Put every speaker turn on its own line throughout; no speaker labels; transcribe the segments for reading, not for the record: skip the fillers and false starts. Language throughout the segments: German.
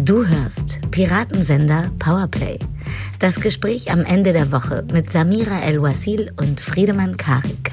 Du hörst Piratensender Powerplay. Das Gespräch am Ende der Woche mit Samira El-Wasil und Friedemann Karik.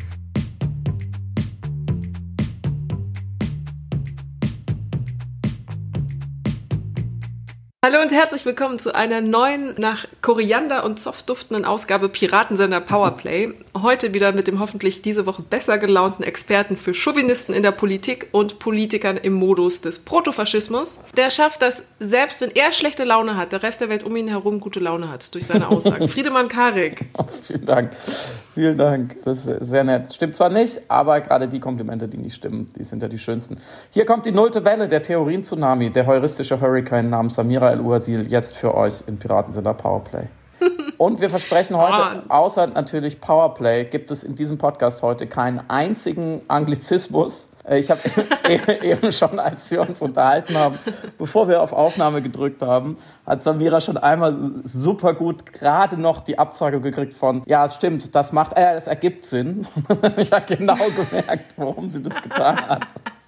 Hallo und herzlich willkommen zu einer neuen, nach Koriander und Zoff duftenden Ausgabe Piratensender Powerplay. Heute wieder mit dem hoffentlich diese Woche besser gelaunten Experten für Chauvinisten in der Politik und Politikern im Modus des Protofaschismus. Der schafft das, selbst wenn er schlechte Laune hat, der Rest der Welt um ihn herum gute Laune hat durch seine Aussagen. Friedemann Karik.
Vielen Dank. Vielen Dank. Das ist sehr nett. Stimmt zwar nicht, aber gerade die Komplimente, die nicht stimmen, die sind ja die schönsten. Hier kommt die 0. Welle, der Theorien-Tsunami, der heuristische Hurricane namens Samira El-Wasil, jetzt für euch im Piratensender Powerplay. Und wir versprechen heute, außer natürlich Powerplay, gibt es in diesem Podcast heute keinen einzigen Anglizismus. Ich habe eben schon, als wir uns unterhalten haben, bevor wir auf Aufnahme gedrückt haben, hat Samira schon einmal super gut gerade noch die Absage gekriegt von, ja, es stimmt, das ergibt Sinn. Ich habe genau gemerkt, warum sie das getan hat.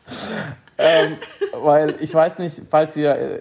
Weil ich weiß nicht, falls ihr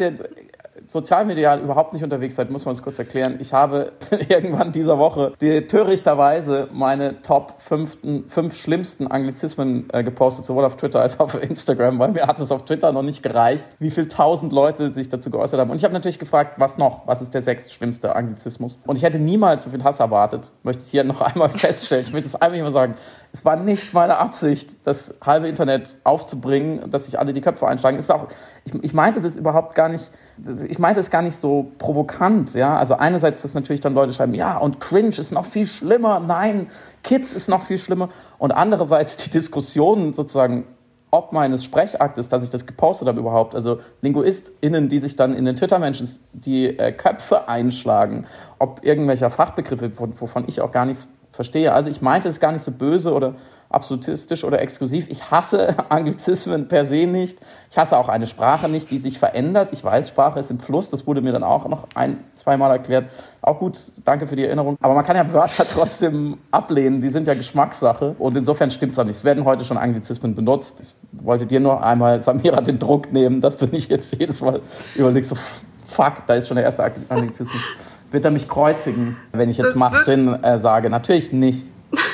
sozialmedial überhaupt nicht unterwegs seid, muss man es kurz erklären. Ich habe irgendwann dieser Woche törichterweise meine Top 5 schlimmsten Anglizismen gepostet, sowohl auf Twitter als auch auf Instagram, weil mir hat es auf Twitter noch nicht gereicht, wie viele 1000 Leute sich dazu geäußert haben. Und ich habe natürlich gefragt, was noch? Was ist der 6. schlimmste Anglizismus? Und ich hätte niemals so viel Hass erwartet. Ich möchte es hier noch einmal feststellen. Ich möchte es einfach mal sagen. Es war nicht meine Absicht, das halbe Internet aufzubringen, dass sich alle die Köpfe einschlagen. Ich meinte das überhaupt gar nicht. Ich meinte es gar nicht so provokant, ja. Also einerseits, dass natürlich dann Leute schreiben, ja, und Cringe ist noch viel schlimmer, nein, Kids ist noch viel schlimmer. Und andererseits die Diskussion sozusagen, ob meines Sprechaktes, dass ich das gepostet habe überhaupt, also LinguistInnen, die sich dann in den Twitter-Menschen die Köpfe einschlagen, ob irgendwelcher Fachbegriffe, wovon ich auch gar nichts verstehe. Also ich meinte es gar nicht so böse oder absolutistisch oder exklusiv. Ich hasse Anglizismen per se nicht. Ich hasse auch eine Sprache nicht, die sich verändert. Ich weiß, Sprache ist im Fluss. Das wurde mir dann auch noch 1-2 Mal erklärt. Auch gut, danke für die Erinnerung. Aber man kann ja Wörter trotzdem ablehnen. Die sind ja Geschmackssache. Und insofern stimmt es auch nicht. Es werden heute schon Anglizismen benutzt. Ich wollte dir nur einmal, Samira, den Druck nehmen, dass du nicht jetzt jedes Mal überlegst, so, fuck, da ist schon der erste Anglizismus. Wird er mich kreuzigen, wenn ich jetzt macht Sinn sage? Natürlich nicht.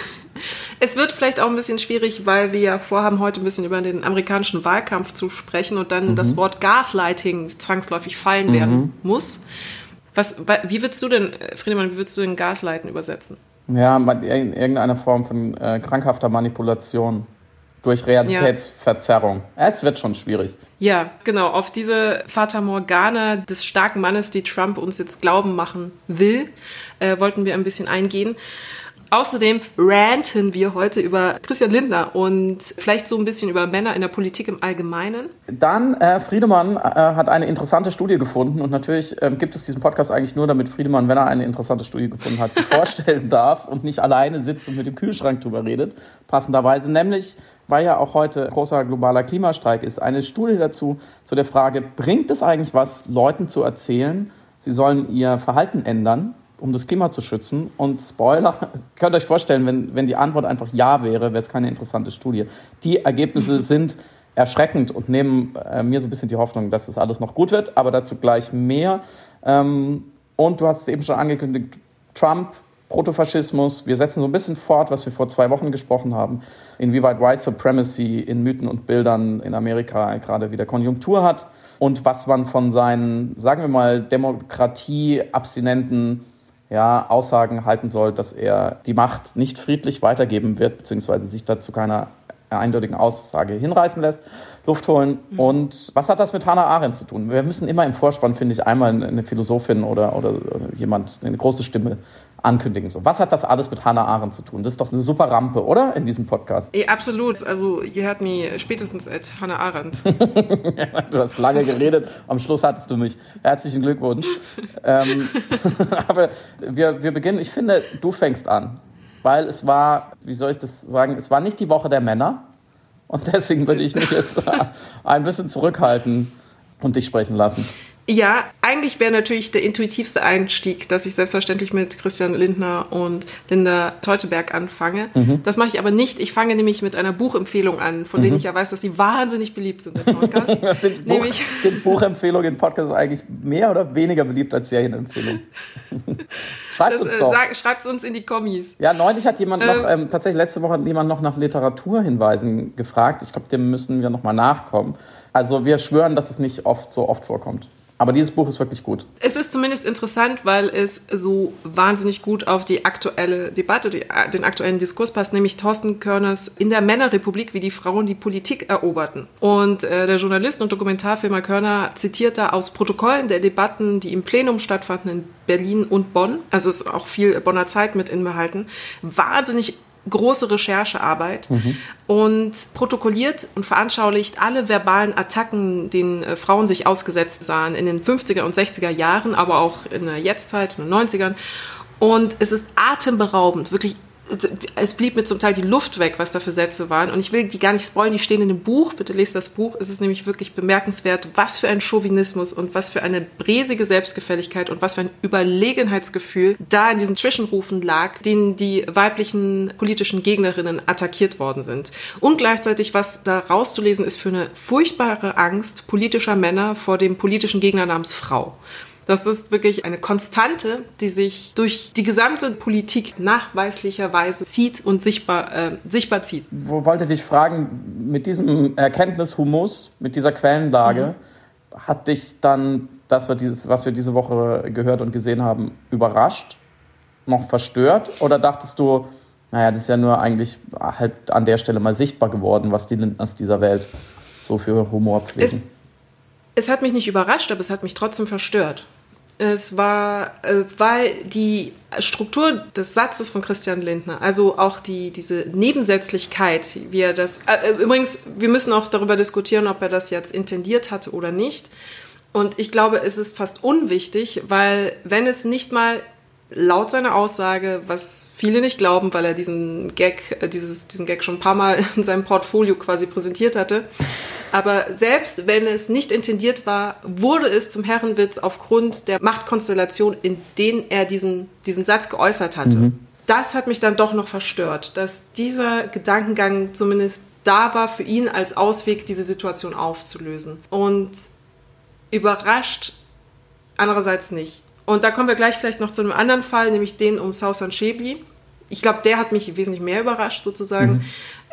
Es wird vielleicht auch ein bisschen schwierig, weil wir ja vorhaben, heute ein bisschen über den amerikanischen Wahlkampf zu sprechen und dann das Wort Gaslighting zwangsläufig fallen werden muss. Wie würdest du denn, Friedemann, Gaslighten übersetzen?
Ja, in irgendeiner Form von krankhafter Manipulation durch Realitätsverzerrung. Ja. Es wird schon schwierig.
Ja, genau. Auf diese Fata Morgana des starken Mannes, die Trump uns jetzt glauben machen will, wollten wir ein bisschen eingehen. Außerdem ranten wir heute über Christian Lindner und vielleicht so ein bisschen über Männer in der Politik im Allgemeinen.
Dann, Friedemann hat eine interessante Studie gefunden und natürlich gibt es diesen Podcast eigentlich nur, damit Friedemann, wenn er eine interessante Studie gefunden hat, sie vorstellen darf und nicht alleine sitzt und mit dem Kühlschrank drüber redet, passenderweise. Nämlich, weil ja auch heute großer globaler Klimastreik ist, eine Studie dazu, zu der Frage, bringt es eigentlich was, Leuten zu erzählen, sie sollen ihr Verhalten ändern, um das Klima zu schützen? Und Spoiler, könnt ihr euch vorstellen, wenn die Antwort einfach ja wäre es keine interessante Studie. Die Ergebnisse sind erschreckend und nehmen mir so ein bisschen die Hoffnung, dass das alles noch gut wird, aber dazu gleich mehr. Und du hast es eben schon angekündigt, Trump, Protofaschismus, wir setzen so ein bisschen fort, was wir vor 2 Wochen gesprochen haben, inwieweit White Supremacy in Mythen und Bildern in Amerika gerade wieder Konjunktur hat und was man von seinen, sagen wir mal, demokratieabstinenten Aussagen halten soll, dass er die Macht nicht friedlich weitergeben wird, beziehungsweise sich dazu keiner eindeutigen Aussage hinreißen lässt, Luft holen. Und was hat das mit Hannah Arendt zu tun? Wir müssen immer im Vorspann, finde ich, einmal eine Philosophin oder jemand, eine große Stimme ankündigen. So, was hat das alles mit Hannah Arendt zu tun? Das ist doch eine super Rampe, oder? In diesem Podcast.
Absolut. Also, you heard me spätestens at Hannah Arendt.
Du hast lange geredet, am Schluss hattest du mich. Herzlichen Glückwunsch. Aber wir beginnen, ich finde, du fängst an. Weil es war, wie soll ich das sagen, es war nicht die Woche der Männer. Und deswegen würde ich mich jetzt ein bisschen zurückhalten und dich sprechen lassen.
Ja, eigentlich wäre natürlich der intuitivste Einstieg, dass ich selbstverständlich mit Christian Lindner und Linda Teuteberg anfange. Das mache ich aber nicht. Ich fange nämlich mit einer Buchempfehlung an, von denen ich ja weiß, dass sie wahnsinnig beliebt sind im Podcast.
Sind Buchempfehlungen in Podcasts eigentlich mehr oder weniger beliebt als Serienempfehlungen? Schreibt uns doch.
Schreibt es uns in die Kommis.
Ja, neulich hat jemand tatsächlich letzte Woche hat jemand noch nach Literaturhinweisen gefragt. Ich glaube, dem müssen wir nochmal nachkommen. Also wir schwören, dass es nicht so oft vorkommt. Aber dieses Buch ist wirklich gut.
Es ist zumindest interessant, weil es so wahnsinnig gut auf die aktuelle Debatte, den aktuellen Diskurs passt, nämlich Thorsten Körners In der Männerrepublik, wie die Frauen die Politik eroberten. Und der Journalist und Dokumentarfilmer Körner zitiert da aus Protokollen der Debatten, die im Plenum stattfanden in Berlin und Bonn, also ist auch viel Bonner Zeit mit inbehalten, wahnsinnig große Recherchearbeit und protokolliert und veranschaulicht alle verbalen Attacken, denen Frauen sich ausgesetzt sahen in den 50er und 60er Jahren, aber auch in der Jetztzeit, in den 90ern. Und es ist atemberaubend, wirklich. Es blieb mir zum Teil die Luft weg, was da für Sätze waren. Und ich will die gar nicht spoilern, die stehen in dem Buch. Bitte lest das Buch. Es ist nämlich wirklich bemerkenswert, was für ein Chauvinismus und was für eine bräsige Selbstgefälligkeit und was für ein Überlegenheitsgefühl da in diesen Zwischenrufen lag, denen die weiblichen politischen Gegnerinnen attackiert worden sind. Und gleichzeitig, was da rauszulesen ist, für eine furchtbare Angst politischer Männer vor dem politischen Gegner namens Frau. Das ist wirklich eine Konstante, die sich durch die gesamte Politik nachweislicherweise zieht und sichtbar zieht.
Wo wollte dich fragen, mit diesem Erkenntnishumus, mit dieser Quellenlage, hat dich dann das, was wir diese Woche gehört und gesehen haben, überrascht, noch verstört? Oder dachtest du, naja, das ist ja nur eigentlich halt an der Stelle mal sichtbar geworden, was die Lindners dieser Welt so für Humor pflegen?
Es hat mich nicht überrascht, aber es hat mich trotzdem verstört. Es war, weil die Struktur des Satzes von Christian Lindner, also auch diese Nebensätzlichkeit, wie er das, übrigens, wir müssen auch darüber diskutieren, ob er das jetzt intendiert hatte oder nicht. Und ich glaube, es ist fast unwichtig, weil wenn es nicht mal laut seiner Aussage, was viele nicht glauben, weil er diesen Gag schon ein paar Mal in seinem Portfolio quasi präsentiert hatte. Aber selbst wenn es nicht intendiert war, wurde es zum Herrenwitz aufgrund der Machtkonstellation, in denen er diesen Satz geäußert hatte. Das hat mich dann doch noch verstört, dass dieser Gedankengang zumindest da war für ihn als Ausweg, diese Situation aufzulösen. Und überrascht andererseits nicht. Und da kommen wir gleich vielleicht noch zu einem anderen Fall, nämlich den um Sausan Şebli. Ich glaube, der hat mich wesentlich mehr überrascht sozusagen,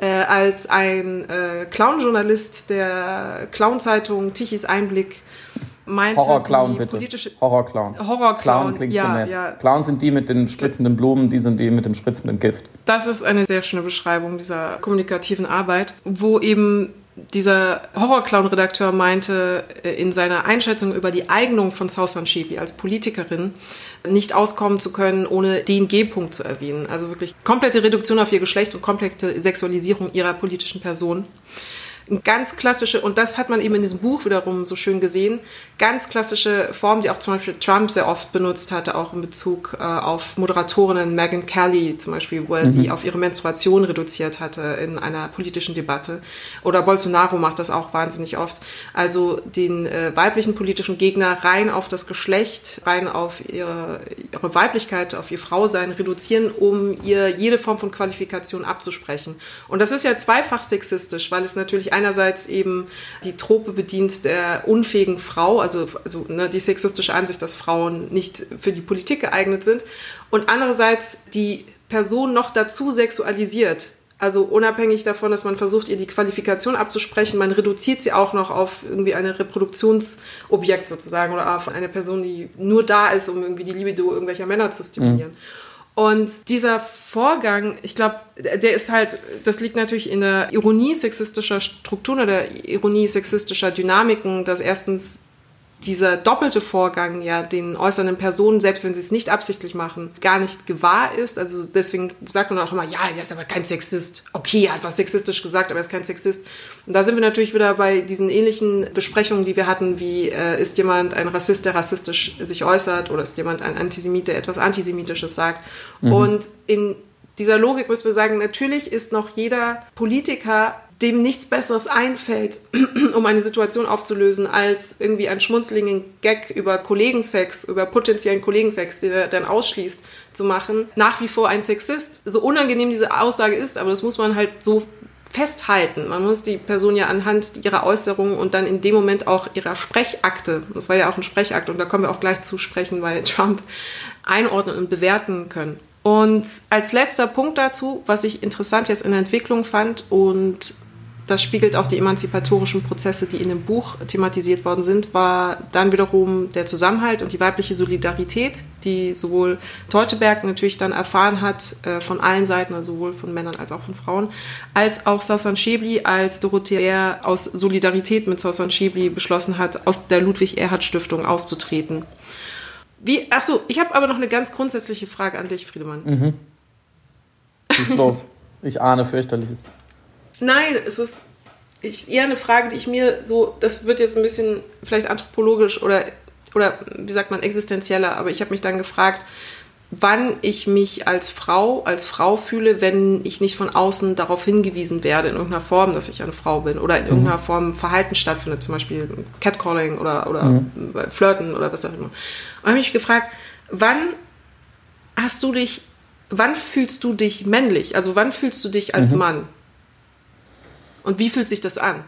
als ein Clown-Journalist der Clown-Zeitung Tichys Einblick meinte,
Horror-Clown bitte. Horror-Clown.
Clown
klingt so nett. Ja. Clown sind die mit den spritzenden Blumen, die sind die mit dem spritzenden Gift.
Das ist eine sehr schöne Beschreibung dieser kommunikativen Arbeit, wo eben dieser Horror-Clown-Redakteur meinte, in seiner Einschätzung über die Eignung von Sausan Şebli als Politikerin nicht auskommen zu können, ohne den G-Punkt zu erwähnen. Also wirklich komplette Reduktion auf ihr Geschlecht und komplette Sexualisierung ihrer politischen Person. Eine ganz klassische, und das hat man eben in diesem Buch wiederum so schön gesehen, ganz klassische Form, die auch zum Beispiel Trump sehr oft benutzt hatte, auch in Bezug auf Moderatorinnen Megyn Kelly zum Beispiel, wo er sie auf ihre Menstruation reduziert hatte in einer politischen Debatte. Oder Bolsonaro macht das auch wahnsinnig oft. Also den weiblichen politischen Gegner rein auf das Geschlecht, rein auf ihre Weiblichkeit, auf ihr Frausein reduzieren, um ihr jede Form von Qualifikation abzusprechen. Und das ist ja zweifach sexistisch, weil es natürlich einerseits eben die Trope bedient der unfähigen Frau, also die sexistische Ansicht, dass Frauen nicht für die Politik geeignet sind, und andererseits die Person noch dazu sexualisiert. Also unabhängig davon, dass man versucht, ihr die Qualifikation abzusprechen, man reduziert sie auch noch auf irgendwie ein Reproduktionsobjekt sozusagen oder auf eine Person, die nur da ist, um irgendwie die Libido irgendwelcher Männer zu stimulieren. Und dieser Vorgang, ich glaube, der ist halt, das liegt natürlich in der Ironie sexistischer Strukturen oder der Ironie sexistischer Dynamiken, dass erstens dieser doppelte Vorgang ja den äußernden Personen, selbst wenn sie es nicht absichtlich machen, gar nicht gewahr ist. Also deswegen sagt man auch immer, ja, er ist aber kein Sexist. Okay, er hat was sexistisch gesagt, aber er ist kein Sexist. Und da sind wir natürlich wieder bei diesen ähnlichen Besprechungen, die wir hatten, wie ist jemand ein Rassist, der rassistisch sich äußert, oder ist jemand ein Antisemit, der etwas Antisemitisches sagt. Und in dieser Logik müssen wir sagen, natürlich ist noch jeder Politiker dem nichts Besseres einfällt, um eine Situation aufzulösen, als irgendwie einen schmunzeligen Gag über Kollegensex, über potenziellen Kollegensex, den er dann ausschließt, zu machen, nach wie vor ein Sexist. So unangenehm diese Aussage ist, aber das muss man halt so festhalten. Man muss die Person ja anhand ihrer Äußerungen und dann in dem Moment auch ihrer Sprechakte, das war ja auch ein Sprechakt und da kommen wir auch gleich zu sprechen, weil Trump einordnen und bewerten können. Und als letzter Punkt dazu, was ich interessant jetzt in der Entwicklung fand, und das spiegelt auch die emanzipatorischen Prozesse, die in dem Buch thematisiert worden sind, war dann wiederum der Zusammenhalt und die weibliche Solidarität, die sowohl Teuteberg natürlich dann erfahren hat, von allen Seiten, also sowohl von Männern als auch von Frauen, als auch Sausan Schäbli, als Dorothea Bär aus Solidarität mit Sausan Schäbli beschlossen hat, aus der Ludwig-Erhard-Stiftung auszutreten. Achso, ich habe aber noch eine ganz grundsätzliche Frage an dich, Friedemann.
Was ist los? Ich ahne Fürchterliches.
Nein, es ist eher eine Frage, die ich mir so, das wird jetzt ein bisschen vielleicht anthropologisch oder wie sagt man, existenzieller, aber ich habe mich dann gefragt, wann ich mich als Frau fühle, wenn ich nicht von außen darauf hingewiesen werde, in irgendeiner Form, dass ich eine Frau bin oder in irgendeiner Form Verhalten stattfindet, zum Beispiel Catcalling oder Flirten oder was auch immer. Und habe mich gefragt, wann fühlst du dich männlich? Also wann fühlst du dich als Mann? Und wie fühlt sich das an?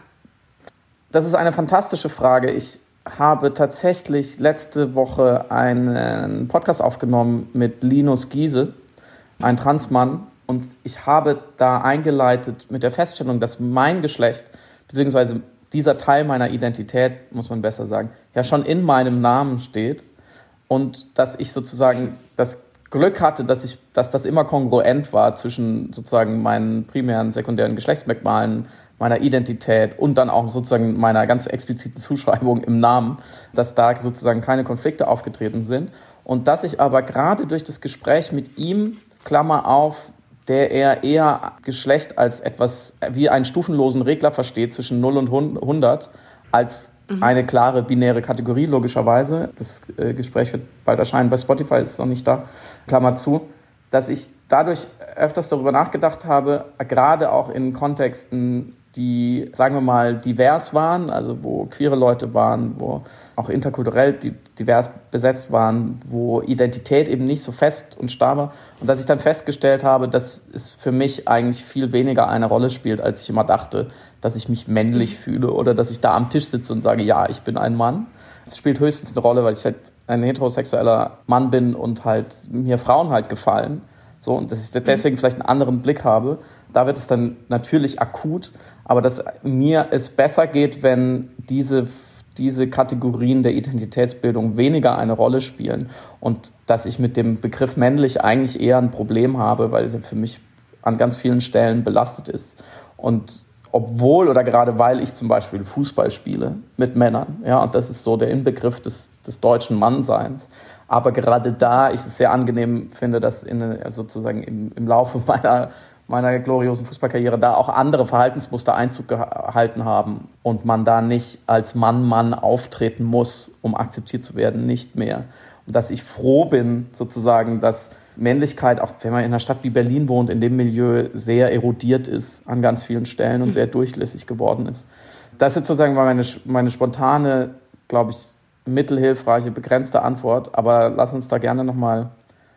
Das ist eine fantastische Frage. Ich habe tatsächlich letzte Woche einen Podcast aufgenommen mit Linus Giese, ein Transmann. Und ich habe da eingeleitet mit der Feststellung, dass mein Geschlecht, beziehungsweise dieser Teil meiner Identität, muss man besser sagen, ja schon in meinem Namen steht. Und dass ich sozusagen das Glück hatte, dass das immer kongruent war zwischen sozusagen meinen primären, sekundären Geschlechtsmerkmalen, meiner Identität und dann auch sozusagen meiner ganz expliziten Zuschreibung im Namen, dass da sozusagen keine Konflikte aufgetreten sind. Und dass ich aber gerade durch das Gespräch mit ihm, Klammer auf, der er eher Geschlecht als etwas wie einen stufenlosen Regler versteht zwischen 0 und 100, als eine klare binäre Kategorie, logischerweise. Das Gespräch wird bald erscheinen, bei Spotify ist es noch nicht da, Klammer zu, dass ich dadurch öfters darüber nachgedacht habe, gerade auch in Kontexten, die, sagen wir mal, divers waren, also wo queere Leute waren, wo auch interkulturell divers besetzt waren, wo Identität eben nicht so fest und starr war. Und dass ich dann festgestellt habe, dass es für mich eigentlich viel weniger eine Rolle spielt, als ich immer dachte, dass ich mich männlich fühle oder dass ich da am Tisch sitze und sage, ja, ich bin ein Mann. Es spielt höchstens eine Rolle, weil ich halt ein heterosexueller Mann bin und halt mir Frauen halt gefallen. So, und dass ich deswegen vielleicht einen anderen Blick habe. Da wird es dann natürlich akut, aber dass mir es besser geht, wenn diese Kategorien der Identitätsbildung weniger eine Rolle spielen und dass ich mit dem Begriff männlich eigentlich eher ein Problem habe, weil es für mich an ganz vielen Stellen belastet ist. Und obwohl oder gerade weil ich zum Beispiel Fußball spiele mit Männern, ja, und das ist so der Inbegriff des deutschen Mannseins, aber gerade da ich es sehr angenehm finde, dass sozusagen im Laufe meiner gloriosen Fußballkarriere da auch andere Verhaltensmuster Einzug gehalten haben und man da nicht als Mann auftreten muss, um akzeptiert zu werden, nicht mehr. Und dass ich froh bin, sozusagen, dass Männlichkeit, auch wenn man in einer Stadt wie Berlin wohnt, in dem Milieu sehr erodiert ist an ganz vielen Stellen und sehr durchlässig geworden ist. Das ist sozusagen meine spontane, glaube ich, mittelhilfreiche, begrenzte Antwort. Aber lass uns da gerne noch mal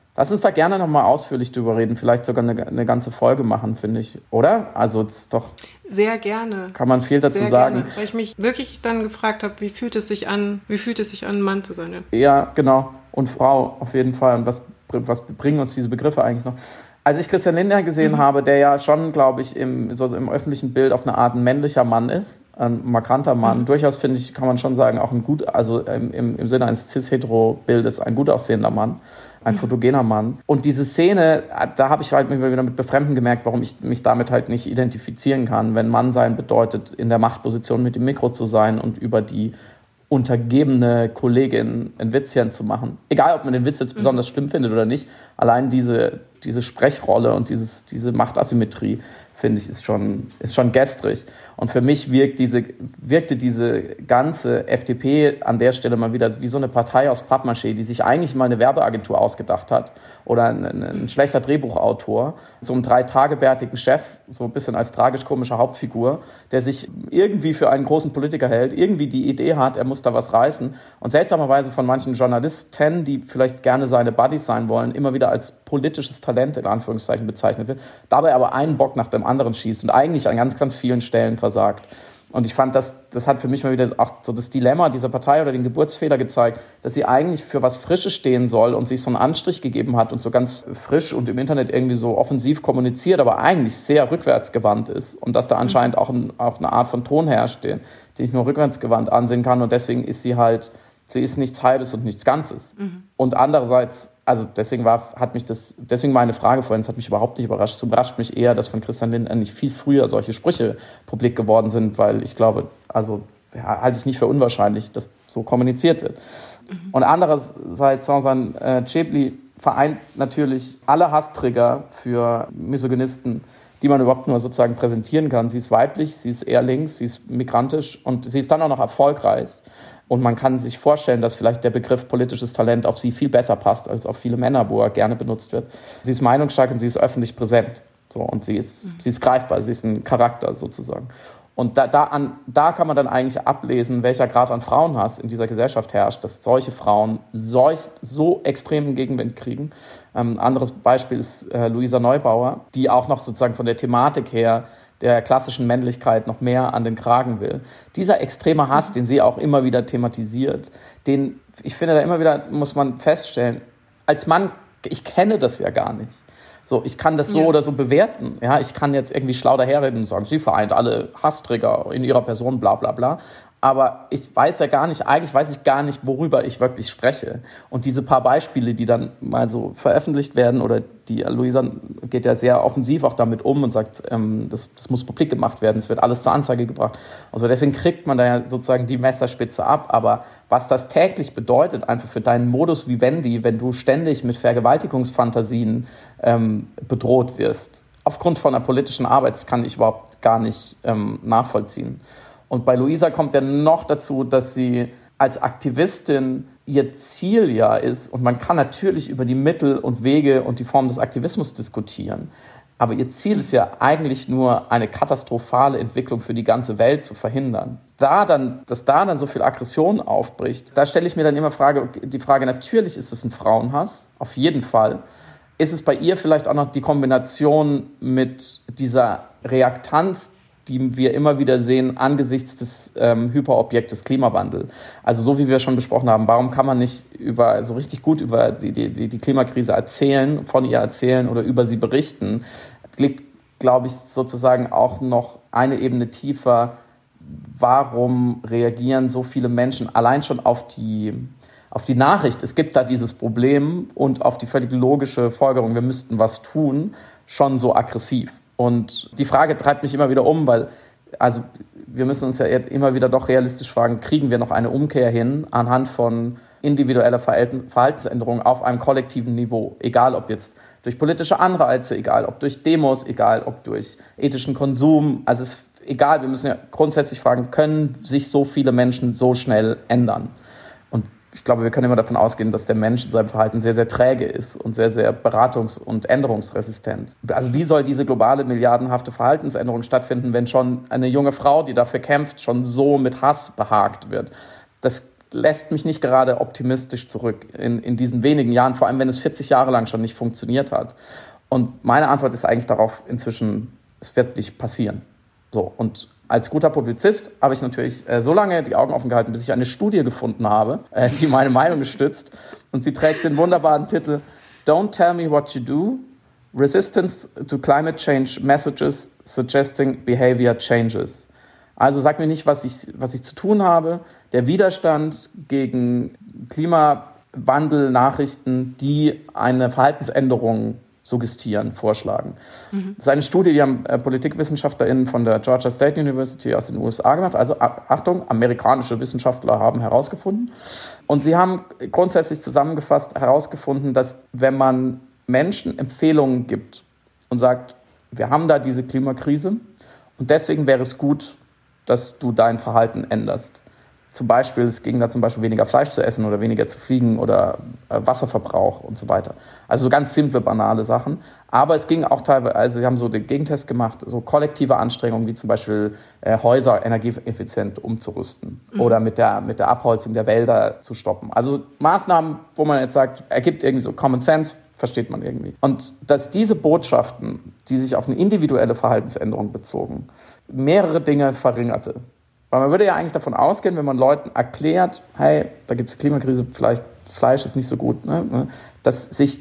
ausführlich drüber reden. Vielleicht sogar eine ganze Folge machen, finde ich. Oder? Also das ist doch...
Sehr gerne.
Kann man viel dazu
sehr
sagen.
Gerne, weil ich mich wirklich dann gefragt habe, wie fühlt es sich an, ein Mann zu sein?
Ja, genau. Und Frau auf jeden Fall. Und was bringen uns diese Begriffe eigentlich noch? Als ich Christian Lindner gesehen habe, der ja schon, glaube ich, im öffentlichen Bild auf eine Art ein männlicher Mann ist, ein markanter Mann, durchaus, finde ich, kann man schon sagen, auch im Sinne eines cis-hetero-Bildes ein gut aussehender Mann, ein fotogener Mann. Und diese Szene, da habe ich halt mich wieder mit Befremden gemerkt, warum ich mich damit halt nicht identifizieren kann, wenn Mann sein bedeutet, in der Machtposition mit dem Mikro zu sein und über die untergebene Kollegin ein Witzchen zu machen. Egal, ob man den Witz jetzt besonders schlimm findet oder nicht, allein diese Sprechrolle und diese Machtasymmetrie finde ich, ist schon gestrig. Und für mich wirkte diese ganze FDP an der Stelle mal wieder wie so eine Partei aus Pappmaché, die sich eigentlich mal eine Werbeagentur ausgedacht hat oder ein schlechter Drehbuchautor, so einen 3-Tage-bärtigen Chef, so ein bisschen als tragisch-komische Hauptfigur, der sich irgendwie für einen großen Politiker hält, irgendwie die Idee hat, er muss da was reißen und seltsamerweise von manchen Journalisten, die vielleicht gerne seine Buddies sein wollen, immer wieder als politisches Talent in Anführungszeichen bezeichnet wird, dabei aber einen Bock nach dem anderen schießt und eigentlich an ganz, ganz vielen Stellen versagt. Und ich fand, das hat für mich mal wieder auch so das Dilemma dieser Partei oder den Geburtsfehler gezeigt, dass sie eigentlich für was Frisches stehen soll und sich so einen Anstrich gegeben hat und so ganz frisch und im Internet irgendwie so offensiv kommuniziert, aber eigentlich sehr rückwärtsgewandt ist und dass da anscheinend auch eine Art von Ton herrscht, den ich nur rückwärtsgewandt ansehen kann und deswegen ist sie ist nichts Halbes und nichts Ganzes. Und andererseits, also deswegen meine Frage vorhin, das hat mich überhaupt nicht überrascht. Es überrascht mich eher, dass von Christian Lindner nicht viel früher solche Sprüche publik geworden sind, weil ich glaube, halte ich nicht für unwahrscheinlich, dass so kommuniziert wird. Und andererseits, Zahsan Chebli vereint natürlich alle Hasstrigger für Misogynisten, die man überhaupt nur sozusagen präsentieren kann. Sie ist weiblich, sie ist eher links, sie ist migrantisch und sie ist dann auch noch erfolgreich. Und man kann sich vorstellen, dass vielleicht der Begriff politisches Talent auf sie viel besser passt als auf viele Männer, wo er gerne benutzt wird. Sie ist meinungsstark und sie ist öffentlich präsent. So, und sie ist greifbar, sie ist ein Charakter sozusagen. Und da kann man dann eigentlich ablesen, welcher Grad an Frauenhass in dieser Gesellschaft herrscht, dass solche Frauen so extremen Gegenwind kriegen. Ein anderes Beispiel ist Luisa Neubauer, die auch noch sozusagen von der Thematik her der klassischen Männlichkeit noch mehr an den Kragen will. Dieser extreme Hass, den sie auch immer wieder thematisiert, ich finde, da immer wieder muss man feststellen, als Mann, ich kenne das ja gar nicht. So, ich kann das so oder so bewerten. Ja, ich kann jetzt irgendwie schlau daherreden und sagen, sie vereint alle Hassträger in ihrer Person, bla bla bla. Aber eigentlich weiß ich gar nicht, worüber ich wirklich spreche. Und diese paar Beispiele, die dann mal so veröffentlicht werden, oder die Luisa geht ja sehr offensiv auch damit um und sagt, das muss publik gemacht werden, es wird alles zur Anzeige gebracht. Also deswegen kriegt man da ja sozusagen die Messerspitze ab. Aber was das täglich bedeutet, einfach für deinen Modus vivendi, wenn du ständig mit Vergewaltigungsfantasien bedroht wirst, aufgrund von einer politischen Arbeit, das kann ich überhaupt gar nicht nachvollziehen. Und bei Luisa kommt ja noch dazu, dass sie als Aktivistin ihr Ziel ja ist, und man kann natürlich über die Mittel und Wege und die Form des Aktivismus diskutieren, aber ihr Ziel ist ja eigentlich nur, eine katastrophale Entwicklung für die ganze Welt zu verhindern. Dass da dann so viel Aggression aufbricht, da stelle ich mir dann immer die Frage, natürlich ist es ein Frauenhass, auf jeden Fall. Ist es bei ihr vielleicht auch noch die Kombination mit dieser Reaktanz, die wir immer wieder sehen angesichts des Hyperobjektes Klimawandel. Also so wie wir schon besprochen haben, warum kann man nicht so richtig gut über die Klimakrise von ihr erzählen oder über sie berichten? Liegt, glaube ich, sozusagen auch noch eine Ebene tiefer. Warum reagieren so viele Menschen allein schon auf die Nachricht, es gibt da dieses Problem, und auf die völlig logische Folgerung, wir müssten was tun, schon so aggressiv? Und die Frage treibt mich immer wieder um, weil wir müssen uns ja immer wieder doch realistisch fragen, kriegen wir noch eine Umkehr hin anhand von individueller Verhaltensänderungen auf einem kollektiven Niveau, egal ob jetzt durch politische Anreize, egal ob durch Demos, egal ob durch ethischen Konsum, also es ist egal, wir müssen ja grundsätzlich fragen, können sich so viele Menschen so schnell ändern? Und ich glaube, wir können immer davon ausgehen, dass der Mensch in seinem Verhalten sehr, sehr träge ist und sehr, sehr beratungs- und änderungsresistent. Also wie soll diese globale, milliardenhafte Verhaltensänderung stattfinden, wenn schon eine junge Frau, die dafür kämpft, schon so mit Hass behagt wird? Das lässt mich nicht gerade optimistisch zurück in diesen wenigen Jahren, vor allem wenn es 40 Jahre lang schon nicht funktioniert hat. Und meine Antwort ist eigentlich darauf inzwischen, es wird nicht passieren. So, und als guter Publizist habe ich natürlich so lange die Augen offen gehalten, bis ich eine Studie gefunden habe, die meine Meinung stützt. Und sie trägt den wunderbaren Titel Don't Tell Me What You Do, Resistance to Climate Change Messages Suggesting Behavior Changes. Also sag mir nicht, was ich zu tun habe. Der Widerstand gegen Klimawandel-Nachrichten, die eine Verhaltensänderung suggestieren, vorschlagen. Das ist eine Studie, die haben PolitikwissenschaftlerInnen von der Georgia State University aus den USA gemacht. Also Achtung, amerikanische Wissenschaftler haben herausgefunden. Und sie haben grundsätzlich zusammengefasst herausgefunden, dass wenn man Menschen Empfehlungen gibt und sagt, wir haben da diese Klimakrise und deswegen wäre es gut, dass du dein Verhalten änderst. Zum Beispiel, es ging da zum Beispiel weniger Fleisch zu essen oder weniger zu fliegen oder Wasserverbrauch und so weiter. Also ganz simple, banale Sachen. Aber es ging auch teilweise, also sie haben so den Gegentest gemacht, so kollektive Anstrengungen, wie zum Beispiel Häuser energieeffizient umzurüsten oder mit der Abholzung der Wälder zu stoppen. Also Maßnahmen, wo man jetzt sagt, ergibt irgendwie so Common Sense, versteht man irgendwie. Und dass diese Botschaften, die sich auf eine individuelle Verhaltensänderung bezogen, mehrere Dinge verringerte. Weil man würde ja eigentlich davon ausgehen, wenn man Leuten erklärt, hey, da gibt es eine Klimakrise, vielleicht Fleisch ist nicht so gut, ne? dass sich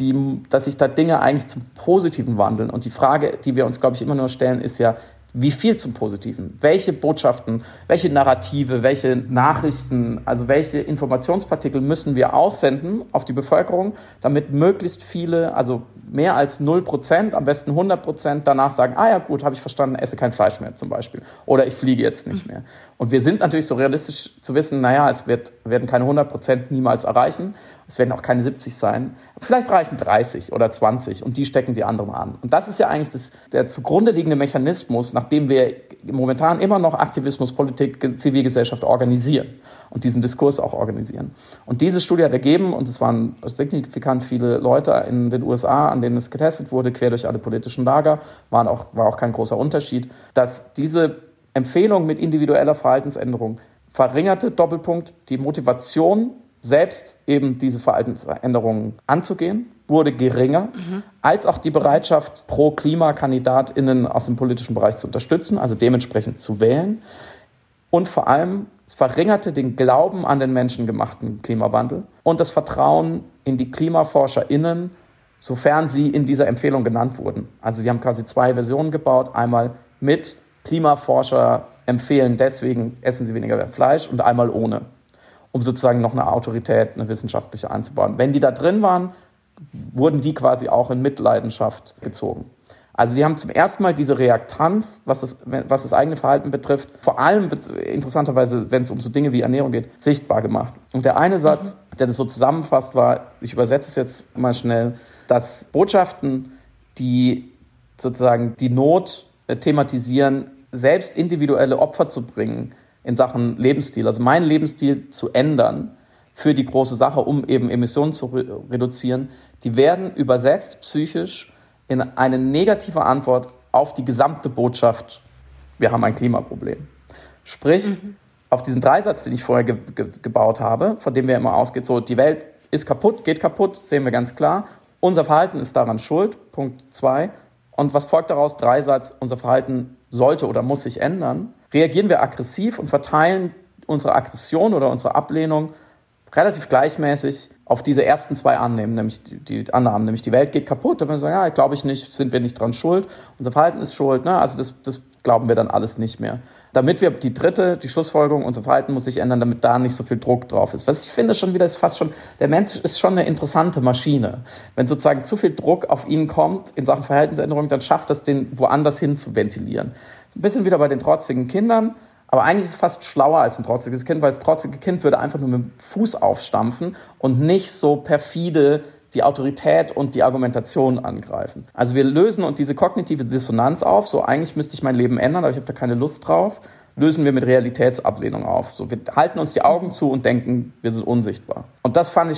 da Dinge eigentlich zum Positiven wandeln. Und die Frage, die wir uns, glaube ich, immer nur stellen, ist ja, wie viel zum Positiven? Welche Botschaften, welche Narrative, welche Nachrichten, also welche Informationspartikel müssen wir aussenden auf die Bevölkerung, damit möglichst viele, also mehr als 0%, am besten 100% danach sagen, ja gut, habe ich verstanden, esse kein Fleisch mehr zum Beispiel. Oder ich fliege jetzt nicht mehr. Und wir sind natürlich so realistisch zu wissen, es werden keine 100% niemals erreichen. Es werden auch keine 70 sein. Vielleicht reichen 30 oder 20 und die stecken die anderen an. Und das ist ja eigentlich der zugrunde liegende Mechanismus, nachdem wir momentan immer noch Aktivismus, Politik, Zivilgesellschaft organisieren und diesen Diskurs auch organisieren. Und diese Studie hat ergeben, und es waren signifikant viele Leute in den USA, an denen es getestet wurde, quer durch alle politischen Lager, war auch kein großer Unterschied, dass diese Empfehlung mit individueller Verhaltensänderung verringerte, Doppelpunkt, die Motivation, selbst eben diese Verhaltensänderungen anzugehen, wurde geringer, als auch die Bereitschaft, Pro-Klima-KandidatInnen aus dem politischen Bereich zu unterstützen, also dementsprechend zu wählen. Und vor allem, es verringerte den Glauben an den menschengemachten Klimawandel und das Vertrauen in die KlimaforscherInnen, sofern sie in dieser Empfehlung genannt wurden. Also sie haben quasi 2 Versionen gebaut, einmal mit Klimaforscher empfehlen, deswegen essen sie weniger Fleisch und einmal ohne, um sozusagen noch eine Autorität, eine wissenschaftliche einzubauen. Wenn die da drin waren, wurden die quasi auch in Mitleidenschaft gezogen. Also die haben zum ersten Mal diese Reaktanz, was das eigene Verhalten betrifft, vor allem interessanterweise, wenn es um so Dinge wie Ernährung geht, sichtbar gemacht. Und der eine Satz, der das so zusammenfasst, war, ich übersetze es jetzt mal schnell, dass Botschaften, die sozusagen die Not thematisieren, selbst individuelle Opfer zu bringen in Sachen Lebensstil, also meinen Lebensstil zu ändern für die große Sache, um eben Emissionen zu reduzieren, die werden übersetzt psychisch in eine negative Antwort auf die gesamte Botschaft, wir haben ein Klimaproblem. Sprich, auf diesen Dreisatz, den ich vorher gebaut habe, von dem wir immer ausgeht, so die Welt ist kaputt, geht kaputt, sehen wir ganz klar, unser Verhalten ist daran schuld, Punkt 2. Und was folgt daraus? Dreisatz, unser Verhalten sollte oder muss sich ändern. Reagieren wir aggressiv und verteilen unsere Aggression oder unsere Ablehnung relativ gleichmäßig auf diese ersten 2 Annahmen, nämlich die Annahmen, nämlich die Welt geht kaputt. Da würden wir sagen, glaube ich nicht, sind wir nicht dran schuld, unser Verhalten ist schuld, ne? Also das glauben wir dann alles nicht mehr. Damit wir die Schlussfolgerung, unser Verhalten muss sich ändern, damit da nicht so viel Druck drauf ist. Was ich finde schon wieder, ist fast schon, der Mensch ist schon eine interessante Maschine. Wenn sozusagen zu viel Druck auf ihn kommt in Sachen Verhaltensänderung, dann schafft das den woanders hin zu ventilieren. Ein bisschen wieder bei den trotzigen Kindern, aber eigentlich ist es fast schlauer als ein trotziges Kind, weil das trotzige Kind würde einfach nur mit dem Fuß aufstampfen und nicht so perfide die Autorität und die Argumentation angreifen. Also wir lösen und diese kognitive Dissonanz auf, so eigentlich müsste ich mein Leben ändern, aber ich habe da keine Lust drauf, lösen wir mit Realitätsablehnung auf. So, wir halten uns die Augen zu und denken, wir sind unsichtbar. Und das fand ich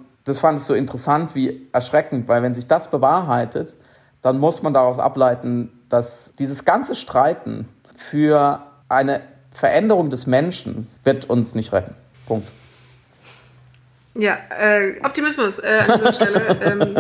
so interessant wie erschreckend, weil wenn sich das bewahrheitet, dann muss man daraus ableiten, dass dieses ganze Streiten für eine Veränderung des Menschen wird uns nicht retten. Punkt.
Ja, Optimismus an dieser Stelle.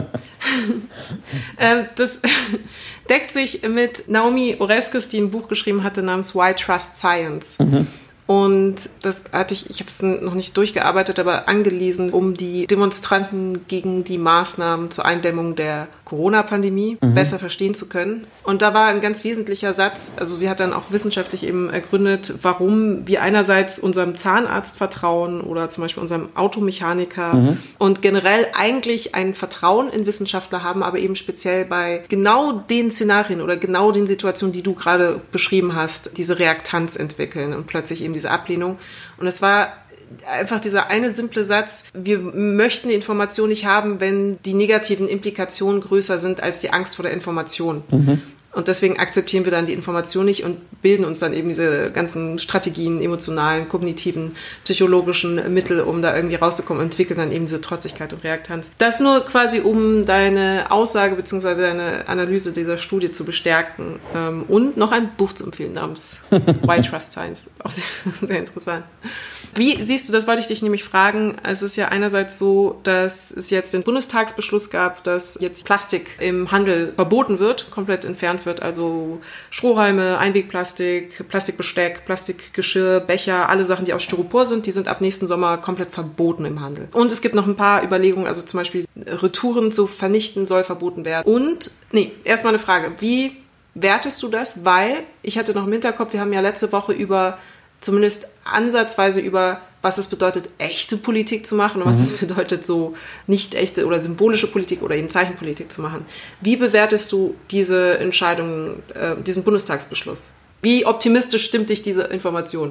Das deckt sich mit Naomi Oreskes, die ein Buch geschrieben hatte namens Why Trust Science. Und das hatte ich habe es noch nicht durchgearbeitet, aber angelesen, um die Demonstranten gegen die Maßnahmen zur Eindämmung der Corona-Pandemie besser verstehen zu können. Und da war ein ganz wesentlicher Satz, also sie hat dann auch wissenschaftlich eben ergründet, warum wir einerseits unserem Zahnarzt vertrauen oder zum Beispiel unserem Automechaniker und generell eigentlich ein Vertrauen in Wissenschaftler haben, aber eben speziell bei genau den Szenarien oder genau den Situationen, die du gerade beschrieben hast, diese Reaktanz entwickeln und plötzlich eben diese Ablehnung. Und es war einfach dieser eine simple Satz, wir möchten die Information nicht haben, wenn die negativen Implikationen größer sind als die Angst vor der Information. Und deswegen akzeptieren wir dann die Information nicht und bilden uns dann eben diese ganzen Strategien, emotionalen, kognitiven, psychologischen Mittel, um da irgendwie rauszukommen, und entwickeln dann eben diese Trotzigkeit und Reaktanz. Das nur quasi, um deine Aussage bzw. deine Analyse dieser Studie zu bestärken. Und noch ein Buch zu empfehlen namens Why Trust Science. Auch sehr, sehr interessant. Wie siehst du, das wollte ich dich nämlich fragen, es ist ja einerseits so, dass es jetzt den Bundestagsbeschluss gab, dass jetzt Plastik im Handel verboten wird, komplett entfernt wird, also Strohhalme, Einwegplastik, Plastikbesteck, Plastikgeschirr, Becher, alle Sachen, die aus Styropor sind, die sind ab nächsten Sommer komplett verboten im Handel. Und es gibt noch ein paar Überlegungen, also zum Beispiel Retouren zu vernichten soll verboten werden. Und, erstmal eine Frage, wie wertest du das? Weil, ich hatte noch im Hinterkopf, wir haben ja letzte Woche zumindest ansatzweise über, was es bedeutet, echte Politik zu machen und was es bedeutet, so nicht echte oder symbolische Politik oder eben Zeichenpolitik zu machen. Wie bewertest du diese Entscheidung, diesen Bundestagsbeschluss? Wie optimistisch stimmt dich diese Information?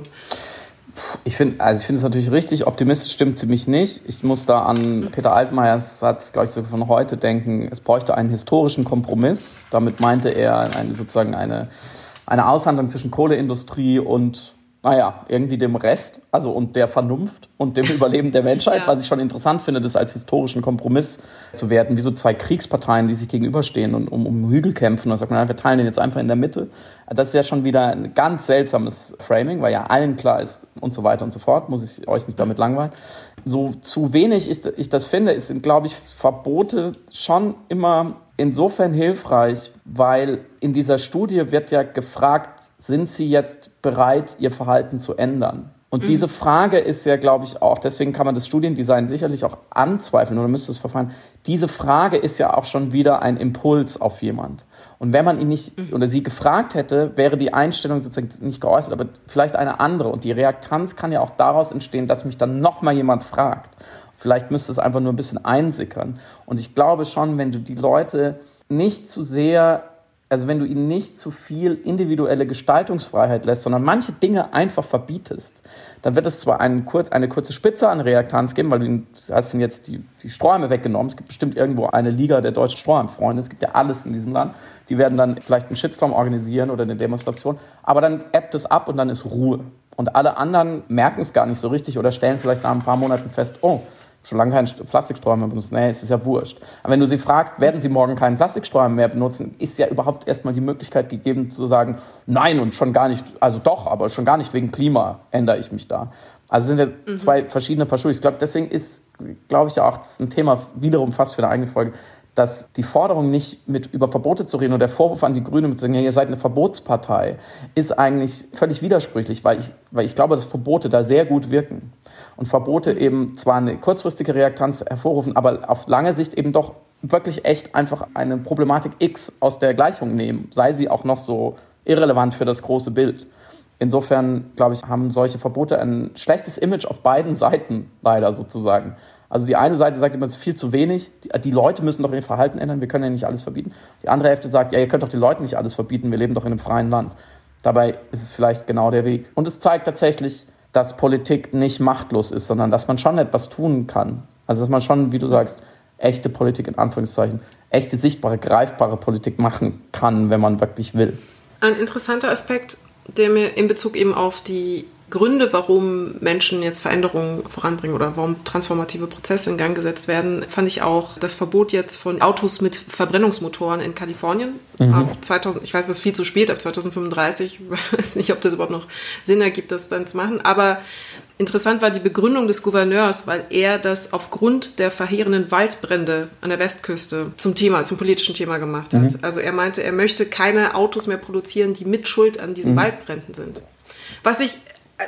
Ich finde es natürlich richtig, optimistisch stimmt sie mich nicht. Ich muss da an Peter Altmaiyers Satz, glaube ich, so von heute denken, es bräuchte einen historischen Kompromiss. Damit meinte er eine Aushandlung zwischen Kohleindustrie und irgendwie dem Rest, also und der Vernunft und dem Überleben der Menschheit, was ich schon interessant finde, das als historischen Kompromiss zu werten, wie so zwei Kriegsparteien, die sich gegenüberstehen und um Hügel kämpfen. Und dann sagt man, wir teilen den jetzt einfach in der Mitte. Das ist ja schon wieder ein ganz seltsames Framing, weil ja allen klar ist und so weiter und so fort, muss ich euch nicht damit langweilen. So zu wenig ich das finde, sind, glaube ich, Verbote schon immer insofern hilfreich, weil in dieser Studie wird ja gefragt, sind Sie jetzt bereit, Ihr Verhalten zu ändern? Und diese Frage ist ja, glaube ich, auch, deswegen kann man das Studiendesign sicherlich auch anzweifeln oder müsste es verfahren. Diese Frage ist ja auch schon wieder ein Impuls auf jemand. Und wenn man ihn nicht oder sie gefragt hätte, wäre die Einstellung sozusagen nicht geäußert, aber vielleicht eine andere. Und die Reaktanz kann ja auch daraus entstehen, dass mich dann nochmal jemand fragt. Vielleicht müsste es einfach nur ein bisschen einsickern. Und ich glaube schon, wenn du die Leute nicht zu sehr, also wenn du ihnen nicht zu viel individuelle Gestaltungsfreiheit lässt, sondern manche Dinge einfach verbietest, dann wird es zwar eine kurze Spitze an Reaktanz geben, weil du hast ihnen jetzt die Strohhalme weggenommen. Es gibt bestimmt irgendwo eine Liga der deutschen Strohhalmfreunde. Es gibt ja alles in diesem Land. Die werden dann vielleicht einen Shitstorm organisieren oder eine Demonstration. Aber dann ebbt es ab und dann ist Ruhe. Und alle anderen merken es gar nicht so richtig oder stellen vielleicht nach ein paar Monaten fest, oh, schon lange keinen Plastikstrohhalm mehr benutzt. Nee, es ist ja wurscht. Aber wenn du sie fragst, werden sie morgen keinen Plastikstrohhalm mehr benutzen, ist ja überhaupt erstmal die Möglichkeit gegeben zu sagen, nein und schon gar nicht, also doch, aber schon gar nicht wegen Klima ändere ich mich da. Also sind ja zwei verschiedene Paar Schuhe. Ich glaube, deswegen ist, glaube ich, auch das ist ein Thema wiederum fast für eine eigene Folge, dass die Forderung nicht über Verbote zu reden und der Vorwurf an die Grünen mit zu sagen, ja, ihr seid eine Verbotspartei, ist eigentlich völlig widersprüchlich, weil ich glaube, dass Verbote da sehr gut wirken. Und Verbote eben zwar eine kurzfristige Reaktanz hervorrufen, aber auf lange Sicht eben doch wirklich echt einfach eine Problematik X aus der Gleichung nehmen, sei sie auch noch so irrelevant für das große Bild. Insofern, glaube ich, haben solche Verbote ein schlechtes Image auf beiden Seiten leider sozusagen. Also die eine Seite sagt immer, es ist viel zu wenig, die Leute müssen doch ihr Verhalten ändern, wir können ja nicht alles verbieten. Die andere Hälfte sagt, ja, ihr könnt doch den Leuten nicht alles verbieten, wir leben doch in einem freien Land. Dabei ist es vielleicht genau der Weg. Und es zeigt tatsächlich, dass Politik nicht machtlos ist, sondern dass man schon etwas tun kann. Also dass man schon, wie du sagst, echte Politik in Anführungszeichen, echte, sichtbare, greifbare Politik machen kann, wenn man wirklich will.
Ein interessanter Aspekt, der mir in Bezug eben auf die Gründe, warum Menschen jetzt Veränderungen voranbringen oder warum transformative Prozesse in Gang gesetzt werden, fand ich auch das Verbot jetzt von Autos mit Verbrennungsmotoren in Kalifornien. Ab 2000, ich weiß, das ist viel zu spät, ab 2035, ich weiß nicht, ob das überhaupt noch Sinn ergibt, das dann zu machen, aber interessant war die Begründung des Gouverneurs, weil er das aufgrund der verheerenden Waldbrände an der Westküste zum politischen Thema gemacht hat. Also er meinte, er möchte keine Autos mehr produzieren, die Mitschuld an diesen Waldbränden sind. Was ich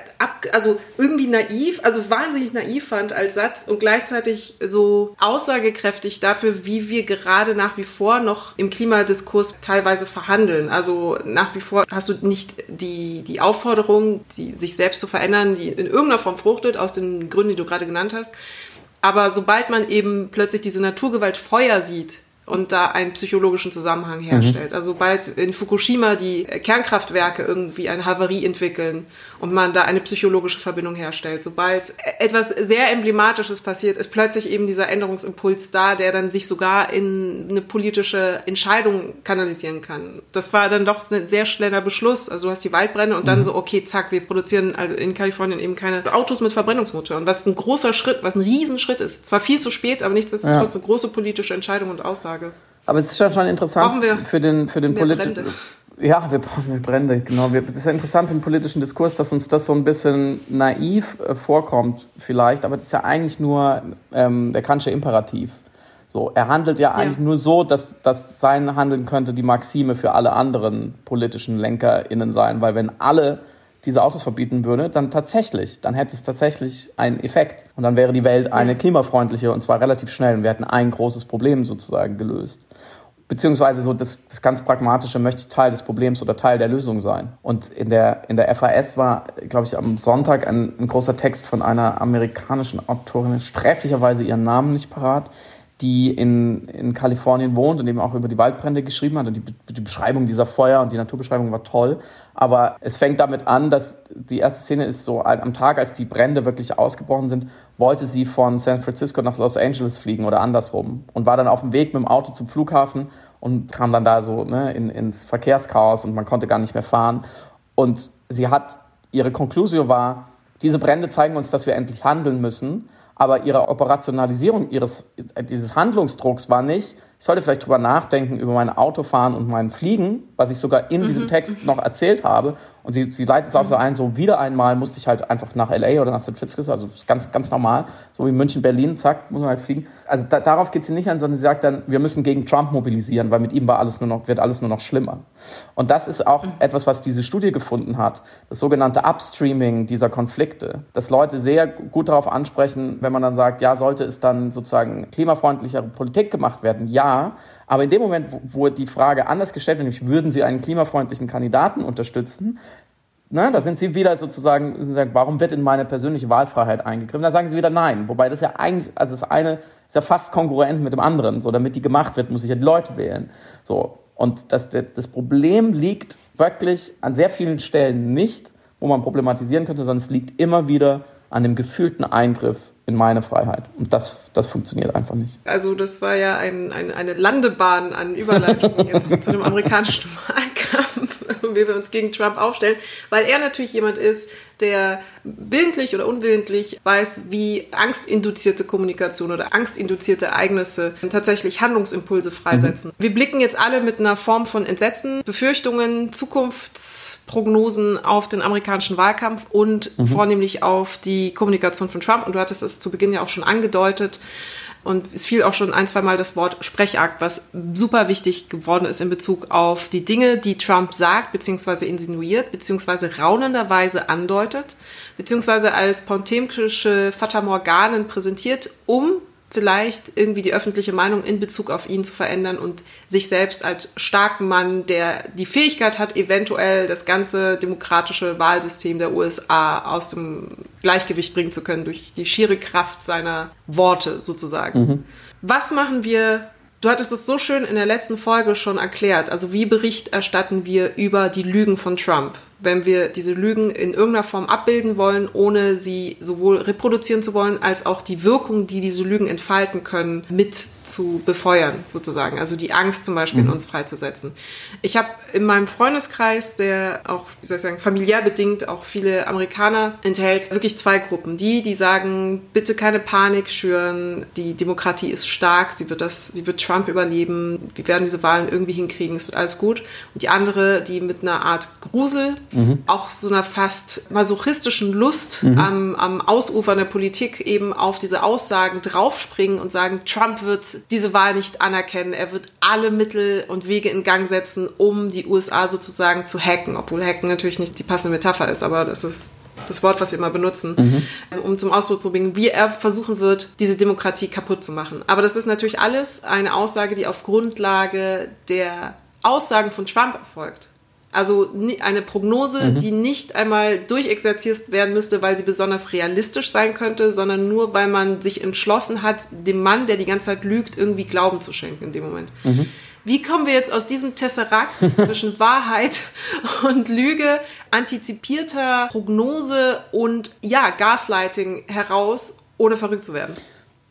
irgendwie naiv, also wahnsinnig naiv fand als Satz und gleichzeitig so aussagekräftig dafür, wie wir gerade nach wie vor noch im Klimadiskurs teilweise verhandeln. Also nach wie vor hast du nicht die Aufforderung, sich selbst zu verändern, die in irgendeiner Form fruchtet, aus den Gründen, die du gerade genannt hast. Aber sobald man eben plötzlich diese Naturgewalt Feuer sieht, und da einen psychologischen Zusammenhang herstellt. Also sobald in Fukushima die Kernkraftwerke irgendwie eine Havarie entwickeln und man da eine psychologische Verbindung herstellt, sobald etwas sehr Emblematisches passiert, ist plötzlich eben dieser Änderungsimpuls da, der dann sich sogar in eine politische Entscheidung kanalisieren kann. Das war dann doch ein sehr schneller Beschluss. Also du hast die Waldbrände und dann so, okay, zack, wir produzieren also in Kalifornien eben keine Autos mit Verbrennungsmotoren, was ein großer Schritt, was ein Riesenschritt ist. Zwar viel zu spät, aber nichtsdestotrotz eine große politische Entscheidung und Aussage.
Aber es ist schon interessant für den politischen... Ja, wir brauchen mehr Brände, genau. Das ist ja interessant für den politischen Diskurs, dass uns das so ein bisschen naiv vorkommt vielleicht, aber das ist ja eigentlich nur der Kantsche Imperativ. So, er handelt ja eigentlich nur so, dass sein Handeln könnte die Maxime für alle anderen politischen LenkerInnen sein, weil wenn alle diese Autos verbieten würde, dann hätte es tatsächlich einen Effekt. Und dann wäre die Welt eine klimafreundliche und zwar relativ schnell und wir hätten ein großes Problem sozusagen gelöst. Beziehungsweise so das ganz Pragmatische möchte ich Teil des Problems oder Teil der Lösung sein. Und in der FAS war, glaube ich, am Sonntag ein großer Text von einer amerikanischen Autorin, sträflicherweise ihren Namen nicht parat, die in Kalifornien wohnt und eben auch über die Waldbrände geschrieben hat. Und die Beschreibung dieser Feuer und die Naturbeschreibung war toll. Aber es fängt damit an, dass die erste Szene ist so, am Tag, als die Brände wirklich ausgebrochen sind, wollte sie von San Francisco nach Los Angeles fliegen oder andersrum. Und war dann auf dem Weg mit dem Auto zum Flughafen und kam dann da so ins Verkehrschaos und man konnte gar nicht mehr fahren. Und ihre Konklusio war, diese Brände zeigen uns, dass wir endlich handeln müssen. Aber ihre Operationalisierung dieses Handlungsdrucks war nicht, ich sollte vielleicht drüber nachdenken, über mein Autofahren und mein Fliegen, was ich sogar in diesem Text noch erzählt habe. Und sie leitet es auch so ein, so wieder einmal musste ich halt einfach nach L.A. oder nach San Francisco, also das ist ganz, ganz normal, so wie München, Berlin, zack, muss man halt fliegen. Also darauf geht sie nicht an, sondern sie sagt dann, wir müssen gegen Trump mobilisieren, weil mit ihm wird alles nur noch schlimmer. Und das ist auch etwas, was diese Studie gefunden hat, das sogenannte Upstreaming dieser Konflikte, dass Leute sehr gut darauf ansprechen, wenn man dann sagt, ja, sollte es dann sozusagen klimafreundlichere Politik gemacht werden? Ja, aber in dem Moment, wo die Frage anders gestellt wird, nämlich würden Sie einen klimafreundlichen Kandidaten unterstützen, da sind Sie wieder sozusagen, warum wird in meine persönliche Wahlfreiheit eingegriffen? Da sagen Sie wieder nein. Wobei das ja eigentlich, also das eine ist ja fast konkurrent mit dem anderen. So, damit die gemacht wird, muss ich ja die Leute wählen. So. Und das Problem liegt wirklich an sehr vielen Stellen nicht, wo man problematisieren könnte, sondern es liegt immer wieder an dem gefühlten Eingriff in meine Freiheit. Und das funktioniert einfach nicht.
Also das war ja eine Landebahn an Überleitungen jetzt zu dem amerikanischen Wahlkampf, wie wir uns gegen Trump aufstellen, weil er natürlich jemand ist, der willentlich oder unwillentlich weiß, wie angstinduzierte Kommunikation oder angstinduzierte Ereignisse tatsächlich Handlungsimpulse freisetzen. Wir blicken jetzt alle mit einer Form von Entsetzen, Befürchtungen, Zukunftsprognosen auf den amerikanischen Wahlkampf und vornehmlich auf die Kommunikation von Trump. Und du hattest es zu Beginn ja auch schon angedeutet. Und es fiel auch schon 1-2 Mal das Wort Sprechakt, was super wichtig geworden ist in Bezug auf die Dinge, die Trump sagt, beziehungsweise insinuiert, beziehungsweise raunenderweise andeutet, beziehungsweise als potemkische Fata Morganen präsentiert, um vielleicht irgendwie die öffentliche Meinung in Bezug auf ihn zu verändern und sich selbst als starken Mann, der die Fähigkeit hat, eventuell das ganze demokratische Wahlsystem der USA aus dem Gleichgewicht bringen zu können, durch die schiere Kraft seiner Worte sozusagen. Was machen wir? Du hattest es so schön in der letzten Folge schon erklärt. Also wie Bericht erstatten wir über die Lügen von Trump? Wenn wir diese Lügen in irgendeiner Form abbilden wollen, ohne sie sowohl reproduzieren zu wollen, als auch die Wirkung, die diese Lügen entfalten können, mit zu befeuern, sozusagen. Also die Angst zum Beispiel in uns freizusetzen. Ich habe in meinem Freundeskreis, der auch, familiär bedingt auch viele Amerikaner enthält, wirklich 2 Gruppen. Die sagen, bitte keine Panik schüren, die Demokratie ist stark, sie wird Trump überleben, wir werden diese Wahlen irgendwie hinkriegen, es wird alles gut. Und die andere, die mit einer Art Grusel, auch so einer fast masochistischen Lust am Ausufern der Politik eben auf diese Aussagen draufspringen und sagen, Trump wird diese Wahl nicht anerkennen, er wird alle Mittel und Wege in Gang setzen, um die USA sozusagen zu hacken, obwohl hacken natürlich nicht die passende Metapher ist, aber das ist das Wort, was wir immer benutzen, um zum Ausdruck zu bringen, wie er versuchen wird, diese Demokratie kaputt zu machen. Aber das ist natürlich alles eine Aussage, die auf Grundlage der Aussagen von Trump erfolgt. Also eine Prognose, die nicht einmal durchexerziert werden müsste, weil sie besonders realistisch sein könnte, sondern nur, weil man sich entschlossen hat, dem Mann, der die ganze Zeit lügt, irgendwie Glauben zu schenken in dem Moment. Wie kommen wir jetzt aus diesem Tesserakt zwischen Wahrheit und Lüge, antizipierter Prognose und Gaslighting heraus, ohne verrückt zu werden?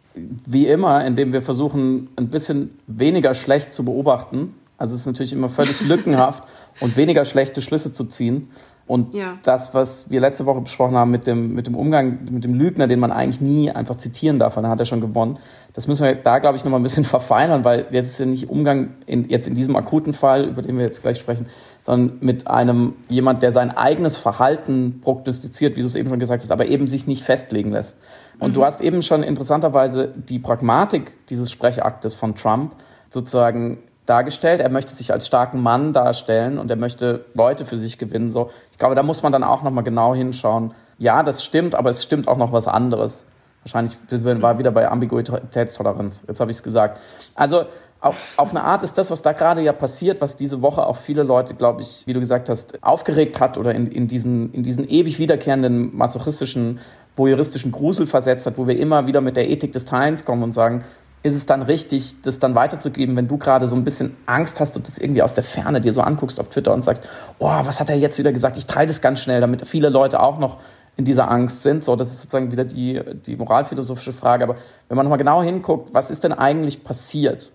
Wie immer, indem wir versuchen, ein bisschen weniger schlecht zu beobachten. Also es ist natürlich immer völlig lückenhaft und weniger schlechte Schlüsse zu ziehen. Und das, was wir letzte Woche besprochen haben mit dem Umgang mit dem Lügner, den man eigentlich nie einfach zitieren darf, dann hat er schon gewonnen. Das müssen wir da, glaube ich, noch mal ein bisschen verfeinern, weil jetzt ist ja nicht Umgang jetzt in diesem akuten Fall, über den wir jetzt gleich sprechen, sondern mit jemand, der sein eigenes Verhalten prognostiziert, wie du es eben schon gesagt hast, aber eben sich nicht festlegen lässt. Und du hast eben schon interessanterweise die Pragmatik dieses Sprechaktes von Trump sozusagen dargestellt. Er möchte sich als starken Mann darstellen und er möchte Leute für sich gewinnen. So, ich glaube, da muss man dann auch noch mal genau hinschauen. Ja, das stimmt, aber es stimmt auch noch was anderes. Wahrscheinlich war wieder bei Ambiguitätstoleranz. Jetzt habe ich es gesagt. Also auf eine Art ist das, was da gerade ja passiert, was diese Woche auch viele Leute, glaube ich, wie du gesagt hast, aufgeregt hat oder in diesen ewig wiederkehrenden masochistischen, voyeuristischen Grusel versetzt hat, wo wir immer wieder mit der Ethik des Teilens kommen und sagen, ist es dann richtig, das dann weiterzugeben, wenn du gerade so ein bisschen Angst hast und das irgendwie aus der Ferne dir so anguckst auf Twitter und sagst, was hat er jetzt wieder gesagt? Ich teile das ganz schnell, damit viele Leute auch noch in dieser Angst sind. So, das ist sozusagen wieder die moralphilosophische Frage. Aber wenn man nochmal genau hinguckt, was ist denn eigentlich passiert?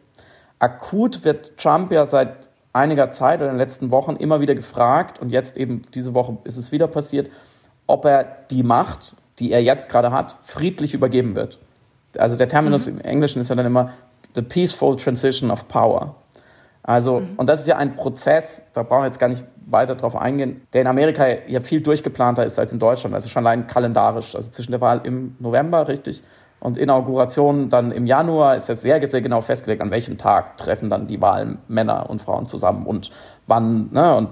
Akut wird Trump ja seit einiger Zeit oder in den letzten Wochen immer wieder gefragt, und jetzt eben diese Woche ist es wieder passiert, ob er die Macht, die er jetzt gerade hat, friedlich übergeben wird. Also der Terminus im Englischen ist ja dann immer the peaceful transition of power. Also, und das ist ja ein Prozess, da brauchen wir jetzt gar nicht weiter drauf eingehen, der in Amerika ja viel durchgeplanter ist als in Deutschland, also schon allein kalendarisch. Also zwischen der Wahl im November, richtig, und Inauguration dann im Januar ist jetzt sehr, sehr genau festgelegt, an welchem Tag treffen dann die Wahlmänner und Frauen zusammen und wann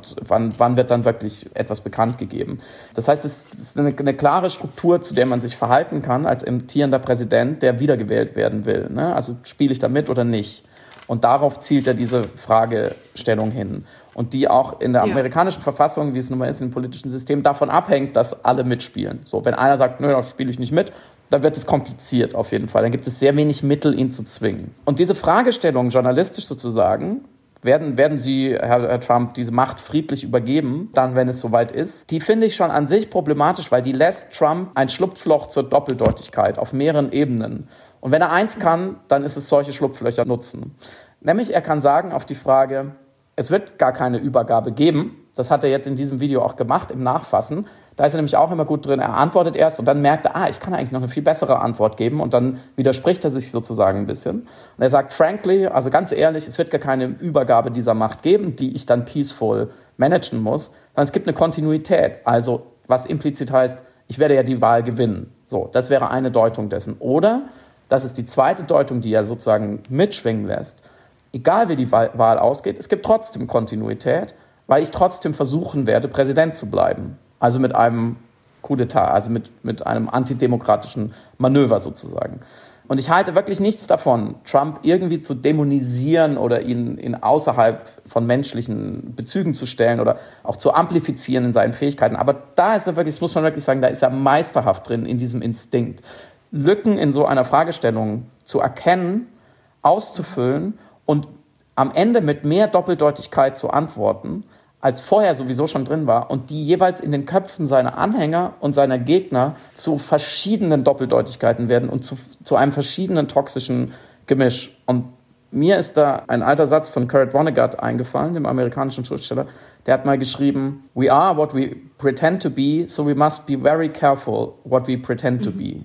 wird dann wirklich etwas bekannt gegeben. Das heißt, es ist eine klare Struktur, zu der man sich verhalten kann als amtierender Präsident, der wiedergewählt werden will. Ne? Also spiele ich da mit oder nicht? Und darauf zielt ja diese Fragestellung hin. Und die auch in der amerikanischen Verfassung, wie es nun mal ist, im politischen System, davon abhängt, dass alle mitspielen. So, wenn einer sagt, nö, da spiele ich nicht mit, dann wird es kompliziert auf jeden Fall. Dann gibt es sehr wenig Mittel, ihn zu zwingen. Und diese Fragestellung, journalistisch sozusagen, werden Sie, Herr Trump, diese Macht friedlich übergeben, dann, wenn es soweit ist, die finde ich schon an sich problematisch, weil die lässt Trump ein Schlupfloch zur Doppeldeutigkeit auf mehreren Ebenen. Und wenn er eins kann, dann ist es solche Schlupflöcher nutzen. Nämlich, er kann sagen auf die Frage, es wird gar keine Übergabe geben. Das hat er jetzt in diesem Video auch gemacht, im Nachfassen. Da ist er nämlich auch immer gut drin. Er antwortet erst und dann merkt er, ich kann eigentlich noch eine viel bessere Antwort geben. Und dann widerspricht er sich sozusagen ein bisschen. Und er sagt, frankly, also ganz ehrlich, es wird gar keine Übergabe dieser Macht geben, die ich dann peaceful managen muss. Sondern es gibt eine Kontinuität. Also, was implizit heißt, ich werde ja die Wahl gewinnen. So, das wäre eine Deutung dessen. Oder, das ist die zweite Deutung, die er sozusagen mitschwingen lässt. Egal wie die Wahl ausgeht, es gibt trotzdem Kontinuität, weil ich trotzdem versuchen werde, Präsident zu bleiben. Also mit einem Coup d'etat, also mit einem antidemokratischen Manöver sozusagen. Und ich halte wirklich nichts davon, Trump irgendwie zu dämonisieren oder ihn außerhalb von menschlichen Bezügen zu stellen oder auch zu amplifizieren in seinen Fähigkeiten. Aber da ist er wirklich, das muss man wirklich sagen, da ist er meisterhaft drin in diesem Instinkt. Lücken in so einer Fragestellung zu erkennen, auszufüllen und am Ende mit mehr Doppeldeutigkeit zu antworten, als vorher sowieso schon drin war, und die jeweils in den Köpfen seiner Anhänger und seiner Gegner zu verschiedenen Doppeldeutigkeiten werden und zu einem verschiedenen toxischen Gemisch. Und mir ist da ein alter Satz von Kurt Vonnegut eingefallen, dem amerikanischen Schriftsteller. Der hat mal geschrieben, "We are what we pretend to be, so we must be very careful what we pretend to be."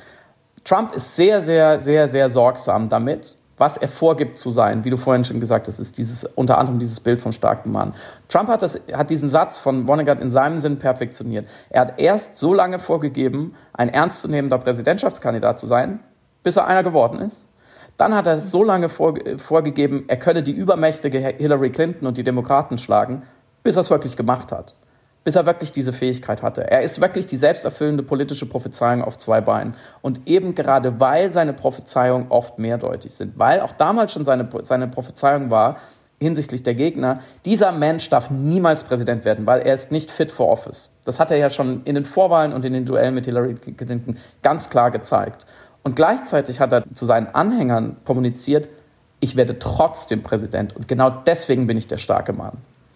Trump ist sehr, sehr, sehr, sehr sorgsam damit, was er vorgibt zu sein, wie du vorhin schon gesagt hast, ist unter anderem dieses Bild vom starken Mann. Trump hat diesen Satz von Vonnegut in seinem Sinn perfektioniert. Er hat erst so lange vorgegeben, ein ernstzunehmender Präsidentschaftskandidat zu sein, bis er einer geworden ist. Dann hat er so lange vorgegeben, er könne die übermächtige Hillary Clinton und die Demokraten schlagen, bis er es wirklich gemacht hat. Bis er wirklich diese Fähigkeit hatte. Er ist wirklich die selbsterfüllende politische Prophezeiung auf zwei Beinen. Und eben gerade weil seine Prophezeiungen oft mehrdeutig sind, weil auch damals schon seine Prophezeiung war, hinsichtlich der Gegner, dieser Mensch darf niemals Präsident werden, weil er ist nicht fit for office. Das hat er ja schon in den Vorwahlen und in den Duellen mit Hillary Clinton ganz klar gezeigt. Und gleichzeitig hat er zu seinen Anhängern kommuniziert, ich werde trotzdem Präsident und genau deswegen bin ich der starke Mann.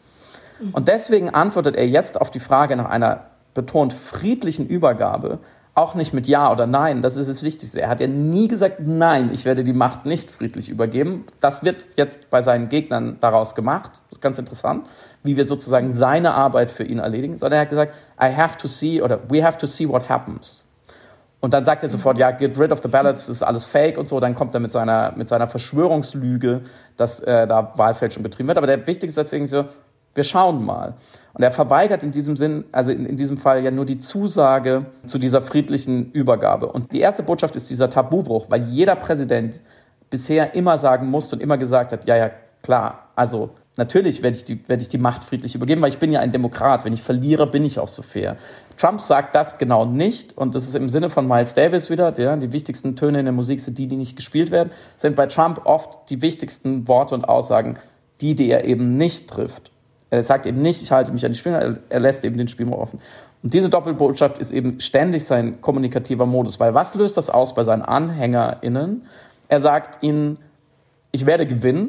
Und deswegen antwortet er jetzt auf die Frage nach einer betont friedlichen Übergabe auch nicht mit Ja oder Nein, das ist das Wichtigste. Er hat ja nie gesagt, nein, ich werde die Macht nicht friedlich übergeben. Das wird jetzt bei seinen Gegnern daraus gemacht. Das ist ganz interessant, wie wir sozusagen seine Arbeit für ihn erledigen. Sondern er hat gesagt, we have to see what happens. Und dann sagt er sofort, ja, get rid of the ballots, das ist alles fake und so. Dann kommt er mit seiner Verschwörungslüge, dass da Wahlfälschung betrieben wird. Aber der wichtigste Satz ist irgendwie so, wir schauen mal. Und er verweigert in diesem Sinn, also in diesem Fall ja nur die Zusage zu dieser friedlichen Übergabe. Und die erste Botschaft ist dieser Tabubruch, weil jeder Präsident bisher immer sagen musste und immer gesagt hat, ja, klar, also natürlich werde ich die Macht friedlich übergeben, weil ich bin ja ein Demokrat. Wenn ich verliere, bin ich auch so fair. Trump sagt das genau nicht und das ist im Sinne von Miles Davis wieder, die wichtigsten Töne in der Musik sind die nicht gespielt werden, sind bei Trump oft die wichtigsten Worte und Aussagen, die er eben nicht trifft. Er sagt eben nicht, ich halte mich an die Spielregeln, er lässt eben den Spielraum offen. Und diese Doppelbotschaft ist eben ständig sein kommunikativer Modus, weil was löst das aus bei seinen AnhängerInnen? Er sagt ihnen, ich werde gewinnen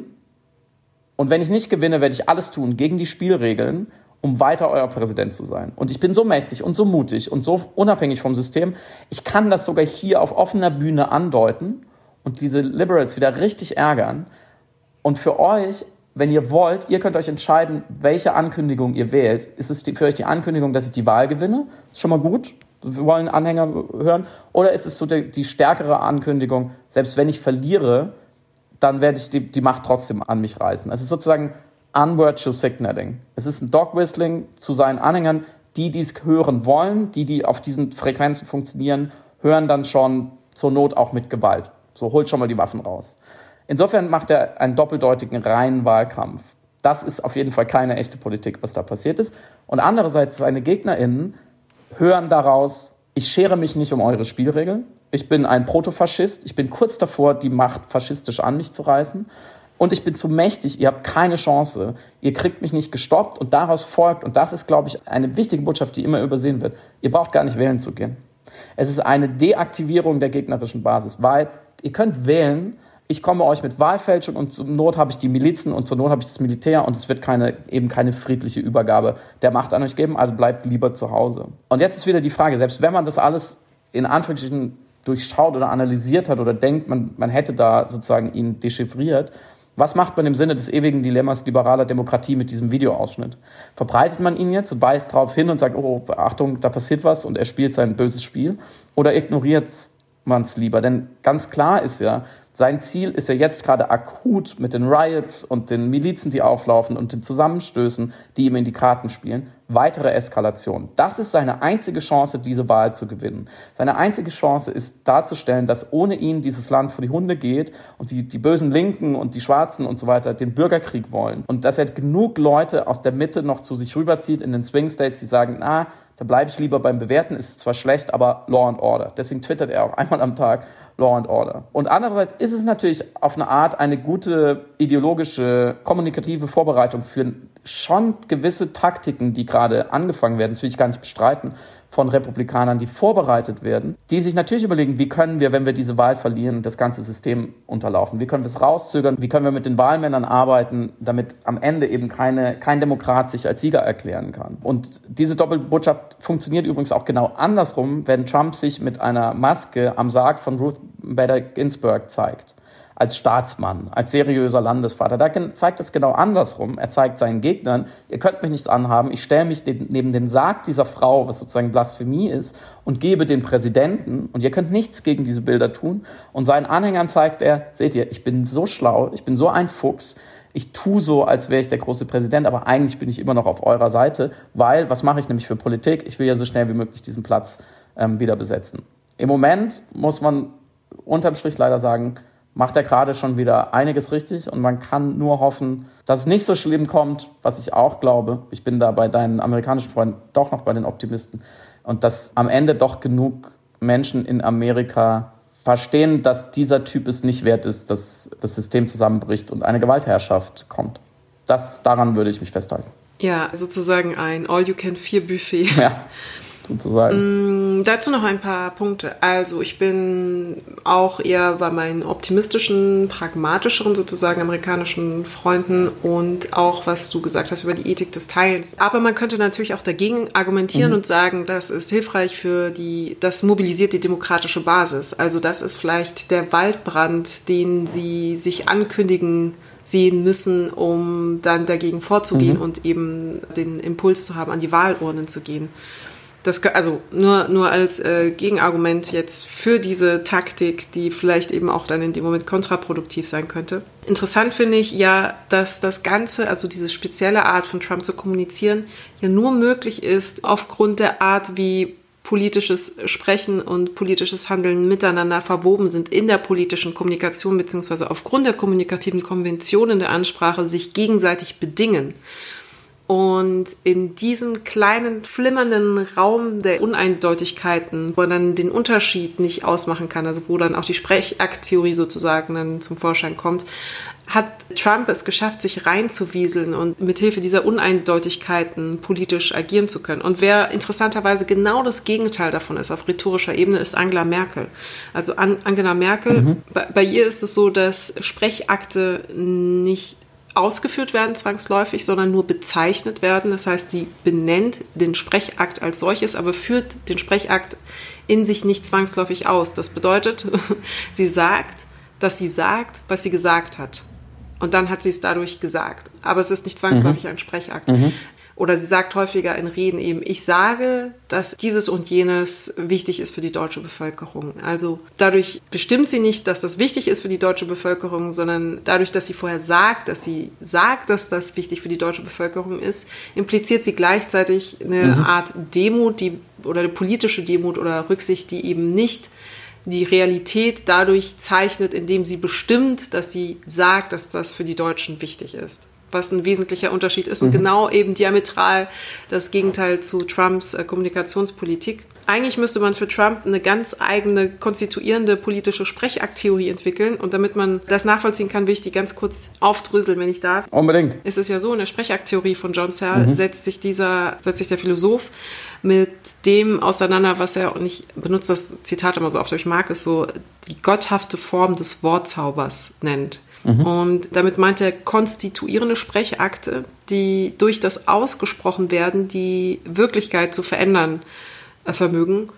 und wenn ich nicht gewinne, werde ich alles tun gegen die Spielregeln, um weiter euer Präsident zu sein. Und ich bin so mächtig und so mutig und so unabhängig vom System, ich kann das sogar hier auf offener Bühne andeuten und diese Liberals wieder richtig ärgern. Und für euch, wenn ihr wollt, ihr könnt euch entscheiden, welche Ankündigung ihr wählt. Ist es für euch die Ankündigung, dass ich die Wahl gewinne? Ist schon mal gut. Wir wollen Anhänger hören. Oder ist es so die stärkere Ankündigung, selbst wenn ich verliere, dann werde ich die Macht trotzdem an mich reißen. Es ist sozusagen unvirtual signaling. Es ist ein Dog-Whistling zu seinen Anhängern, die dies hören wollen, die auf diesen Frequenzen funktionieren, hören dann schon zur Not auch mit Gewalt. So, holt schon mal die Waffen raus. Insofern macht er einen doppeldeutigen reinen Wahlkampf. Das ist auf jeden Fall keine echte Politik, was da passiert ist. Und andererseits, seine GegnerInnen hören daraus, ich schere mich nicht um eure Spielregeln. Ich bin ein Protofaschist. Ich bin kurz davor, die Macht faschistisch an mich zu reißen. Und ich bin zu mächtig. Ihr habt keine Chance. Ihr kriegt mich nicht gestoppt. Und daraus folgt, und das ist, glaube ich, eine wichtige Botschaft, die immer übersehen wird, ihr braucht gar nicht wählen zu gehen. Es ist eine Deaktivierung der gegnerischen Basis, weil ihr könnt wählen, ich komme euch mit Wahlfälschung und zur Not habe ich die Milizen und zur Not habe ich das Militär und es wird keine friedliche Übergabe der Macht an euch geben, also bleibt lieber zu Hause. Und jetzt ist wieder die Frage, selbst wenn man das alles in Anführungsstrichen durchschaut oder analysiert hat oder denkt, man hätte da sozusagen ihn dechiffriert, was macht man im Sinne des ewigen Dilemmas liberaler Demokratie mit diesem Videoausschnitt? Verbreitet man ihn jetzt und weist darauf hin und sagt, oh, Achtung, da passiert was und er spielt sein böses Spiel? Oder ignoriert man es lieber? Denn ganz klar ist ja, sein Ziel ist ja jetzt gerade akut mit den Riots und den Milizen, die auflaufen und den Zusammenstößen, die ihm in die Karten spielen, weitere Eskalation. Das ist seine einzige Chance, diese Wahl zu gewinnen. Seine einzige Chance ist darzustellen, dass ohne ihn dieses Land vor die Hunde geht und die bösen Linken und die Schwarzen und so weiter den Bürgerkrieg wollen. Und dass er genug Leute aus der Mitte noch zu sich rüberzieht in den Swing States, die sagen, da bleibe ich lieber beim Bewerten, ist zwar schlecht, aber Law and Order. Deswegen twittert er auch einmal am Tag, Law and Order. Und andererseits ist es natürlich auf eine Art eine gute ideologische, kommunikative Vorbereitung für schon gewisse Taktiken, die gerade angefangen werden, das will ich gar nicht bestreiten, von Republikanern, die vorbereitet werden, die sich natürlich überlegen, wie können wir, wenn wir diese Wahl verlieren, das ganze System unterlaufen? Wie können wir es rauszögern? Wie können wir mit den Wahlmännern arbeiten, damit am Ende eben kein Demokrat sich als Sieger erklären kann? Und diese Doppelbotschaft funktioniert übrigens auch genau andersrum, wenn Trump sich mit einer Maske am Sarg von Ruth Bader Ginsburg zeigt. Als Staatsmann, als seriöser Landesvater. Da zeigt es genau andersrum. Er zeigt seinen Gegnern, ihr könnt mich nicht anhaben, ich stelle mich neben den Sarg dieser Frau, was sozusagen Blasphemie ist, und gebe den Präsidenten, und ihr könnt nichts gegen diese Bilder tun. Und seinen Anhängern zeigt er, seht ihr, ich bin so schlau, ich bin so ein Fuchs, ich tue so, als wäre ich der große Präsident, aber eigentlich bin ich immer noch auf eurer Seite, weil, was mache ich nämlich für Politik? Ich will ja so schnell wie möglich diesen Platz wieder besetzen. Im Moment muss man unterm Strich leider sagen, macht er gerade schon wieder einiges richtig und man kann nur hoffen, dass es nicht so schlimm kommt, was ich auch glaube. Ich bin da bei deinen amerikanischen Freunden doch noch bei den Optimisten und dass am Ende doch genug Menschen in Amerika verstehen, dass dieser Typ es nicht wert ist, dass das System zusammenbricht und eine Gewaltherrschaft kommt. Daran würde ich mich festhalten.
Ja, sozusagen ein All-You-Can-4-Buffet.
Ja, sozusagen.
Dazu noch ein paar Punkte. Also ich bin auch eher bei meinen optimistischen, pragmatischeren sozusagen amerikanischen Freunden und auch, was du gesagt hast über die Ethik des Teilens. Aber man könnte natürlich auch dagegen argumentieren und sagen, das ist hilfreich das mobilisiert die demokratische Basis. Also das ist vielleicht der Waldbrand, den sie sich ankündigen sehen müssen, um dann dagegen vorzugehen und eben den Impuls zu haben, an die Wahlurnen zu gehen. Das, also nur als Gegenargument jetzt für diese Taktik, die vielleicht eben auch dann in dem Moment kontraproduktiv sein könnte. Interessant finde ich ja, dass das Ganze, also diese spezielle Art von Trump zu kommunizieren, ja nur möglich ist aufgrund der Art, wie politisches Sprechen und politisches Handeln miteinander verwoben sind in der politischen Kommunikation, beziehungsweise aufgrund der kommunikativen Konventionen der Ansprache sich gegenseitig bedingen. Und in diesem kleinen, flimmernden Raum der Uneindeutigkeiten, wo man dann den Unterschied nicht ausmachen kann, also wo dann auch die Sprechakttheorie sozusagen dann zum Vorschein kommt, hat Trump es geschafft, sich reinzuwieseln und mithilfe dieser Uneindeutigkeiten politisch agieren zu können. Und wer interessanterweise genau das Gegenteil davon ist, auf rhetorischer Ebene, ist Angela Merkel. Also Angela Merkel, bei ihr ist es so, dass Sprechakte nicht ausgeführt werden zwangsläufig, sondern nur bezeichnet werden. Das heißt, sie benennt den Sprechakt als solches, aber führt den Sprechakt in sich nicht zwangsläufig aus. Das bedeutet, sie sagt, dass sie sagt, was sie gesagt hat. Und dann hat sie es dadurch gesagt. Aber es ist nicht zwangsläufig ein Sprechakt. Oder sie sagt häufiger in Reden eben, ich sage, dass dieses und jenes wichtig ist für die deutsche Bevölkerung. Also dadurch bestimmt sie nicht, dass das wichtig ist für die deutsche Bevölkerung, sondern dadurch, dass sie vorher sagt, dass das wichtig für die deutsche Bevölkerung ist, impliziert sie gleichzeitig eine Art Demut, oder eine politische Demut oder Rücksicht, die eben nicht die Realität dadurch zeichnet, indem sie bestimmt, dass sie sagt, dass das für die Deutschen wichtig ist. Was ein wesentlicher Unterschied ist und genau eben diametral das Gegenteil zu Trumps Kommunikationspolitik. Eigentlich müsste man für Trump eine ganz eigene konstituierende politische Sprechakttheorie entwickeln. Und damit man das nachvollziehen kann, will ich die ganz kurz aufdröseln, wenn ich darf.
Unbedingt.
Es ist ja so, in der Sprechakttheorie von John Searle setzt sich der Philosoph mit dem auseinander, was er, und ich benutze das Zitat immer so oft, aber ich mag es so, die gotthafte Form des Wortzaubers nennt. Und damit meint er konstituierende Sprechakte, die durch das Ausgesprochenwerden die Wirklichkeit zu verändern vermögen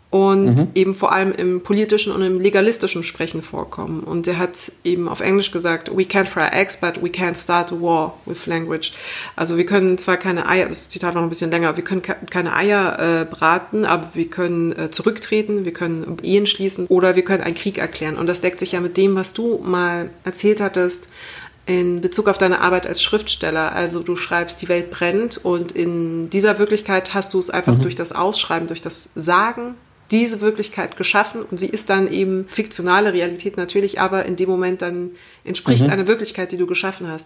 und eben vor allem im politischen und im legalistischen Sprechen vorkommen. Und er hat eben auf Englisch gesagt, we can't fry eggs, but we can't start a war with language. Also wir können zwar keine Eier, das Zitat war noch ein bisschen länger, wir können keine Eier braten, aber wir können zurücktreten, wir können Ehen schließen oder wir können einen Krieg erklären. Und das deckt sich ja mit dem, was du mal erzählt hattest, in Bezug auf deine Arbeit als Schriftsteller. Also du schreibst, die Welt brennt und in dieser Wirklichkeit hast du es einfach durch das Ausschreiben, durch das Sagen, diese Wirklichkeit geschaffen und sie ist dann eben fiktionale Realität natürlich, aber in dem Moment dann entspricht einer Wirklichkeit, die du geschaffen hast.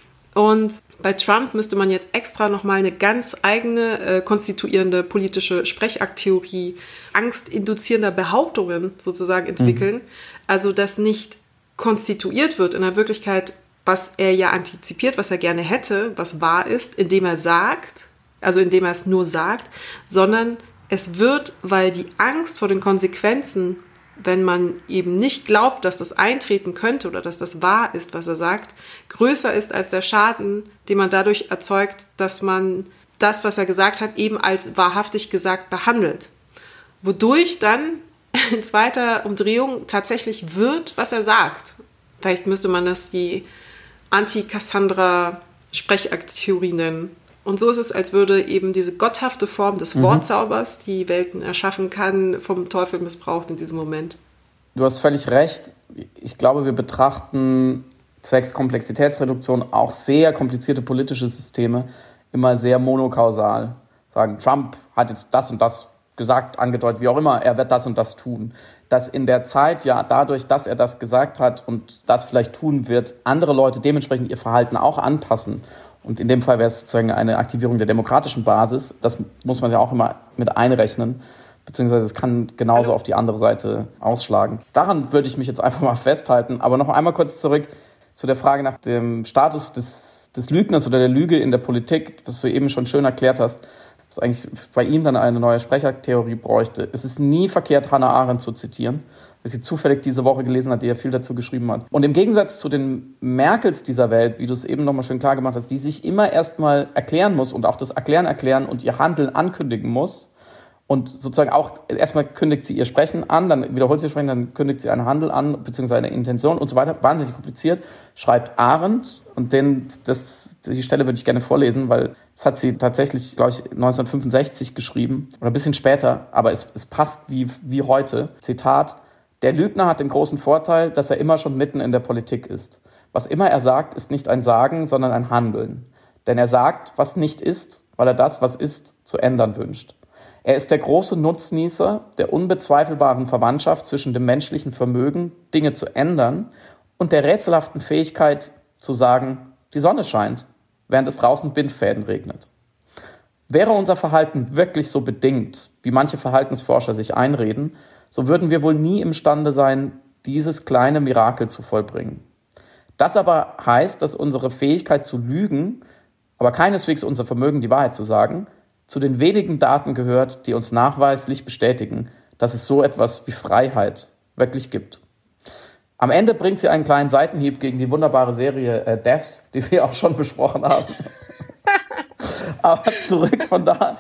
Und bei Trump müsste man jetzt extra nochmal eine ganz eigene konstituierende politische Sprechakttheorie angstinduzierender Behauptungen sozusagen entwickeln. Also dass nicht konstituiert wird in der Wirklichkeit, was er ja antizipiert, was er gerne hätte, was wahr ist, indem er sagt, also indem er es nur sagt, sondern es wird, weil die Angst vor den Konsequenzen, wenn man eben nicht glaubt, dass das eintreten könnte oder dass das wahr ist, was er sagt, größer ist als der Schaden, den man dadurch erzeugt, dass man das, was er gesagt hat, eben als wahrhaftig gesagt behandelt. Wodurch dann in zweiter Umdrehung tatsächlich wird, was er sagt. Vielleicht müsste man das die Anti-Cassandra-Sprechakttheorie nennen. Und so ist es, als würde eben diese gotthafte Form des Wortzaubers, die Welten erschaffen kann, vom Teufel missbraucht in diesem Moment.
Du hast völlig recht. Ich glaube, wir betrachten zwecks Komplexitätsreduktion auch sehr komplizierte politische Systeme immer sehr monokausal. Sagen, Trump hat jetzt das und das gesagt, angedeutet, wie auch immer, er wird das und das tun. Dass in der Zeit ja dadurch, dass er das gesagt hat und das vielleicht tun wird, andere Leute dementsprechend ihr Verhalten auch anpassen. Und in dem Fall wäre es sozusagen eine Aktivierung der demokratischen Basis. Das muss man ja auch immer mit einrechnen, beziehungsweise es kann genauso auf die andere Seite ausschlagen. Daran würde ich mich jetzt einfach mal festhalten. Aber noch einmal kurz zurück zu der Frage nach dem Status des Lügners oder der Lüge in der Politik, was du eben schon schön erklärt hast, was eigentlich bei ihm dann eine neue Sprechertheorie bräuchte. Es ist nie verkehrt, Hannah Arendt zu zitieren, weil sie zufällig diese Woche gelesen hat, die ja viel dazu geschrieben hat. Und im Gegensatz zu den Merkels dieser Welt, wie du es eben nochmal schön klar gemacht hast, die sich immer erstmal erklären muss und auch das erklären und ihr Handeln ankündigen muss und sozusagen auch erstmal kündigt sie ihr Sprechen an, dann wiederholt sie ihr Sprechen, dann kündigt sie einen Handel an, beziehungsweise eine Intention und so weiter. Wahnsinnig kompliziert. Schreibt Arendt, und die Stelle würde ich gerne vorlesen, weil das hat sie tatsächlich, glaube ich, 1965 geschrieben oder ein bisschen später, aber es passt wie heute. Zitat: Der Lügner hat den großen Vorteil, dass er immer schon mitten in der Politik ist. Was immer er sagt, ist nicht ein Sagen, sondern ein Handeln. Denn er sagt, was nicht ist, weil er das, was ist, zu ändern wünscht. Er ist der große Nutznießer der unbezweifelbaren Verwandtschaft zwischen dem menschlichen Vermögen, Dinge zu ändern, und der rätselhaften Fähigkeit zu sagen, die Sonne scheint, während es draußen Bindfäden regnet. Wäre unser Verhalten wirklich so bedingt, wie manche Verhaltensforscher sich einreden, so würden wir wohl nie imstande sein, dieses kleine Mirakel zu vollbringen. Das aber heißt, dass unsere Fähigkeit zu lügen, aber keineswegs unser Vermögen, die Wahrheit zu sagen, zu den wenigen Daten gehört, die uns nachweislich bestätigen, dass es so etwas wie Freiheit wirklich gibt. Am Ende bringt sie einen kleinen Seitenhieb gegen die wunderbare Serie Devs, die wir auch schon besprochen haben. Aber zurück von da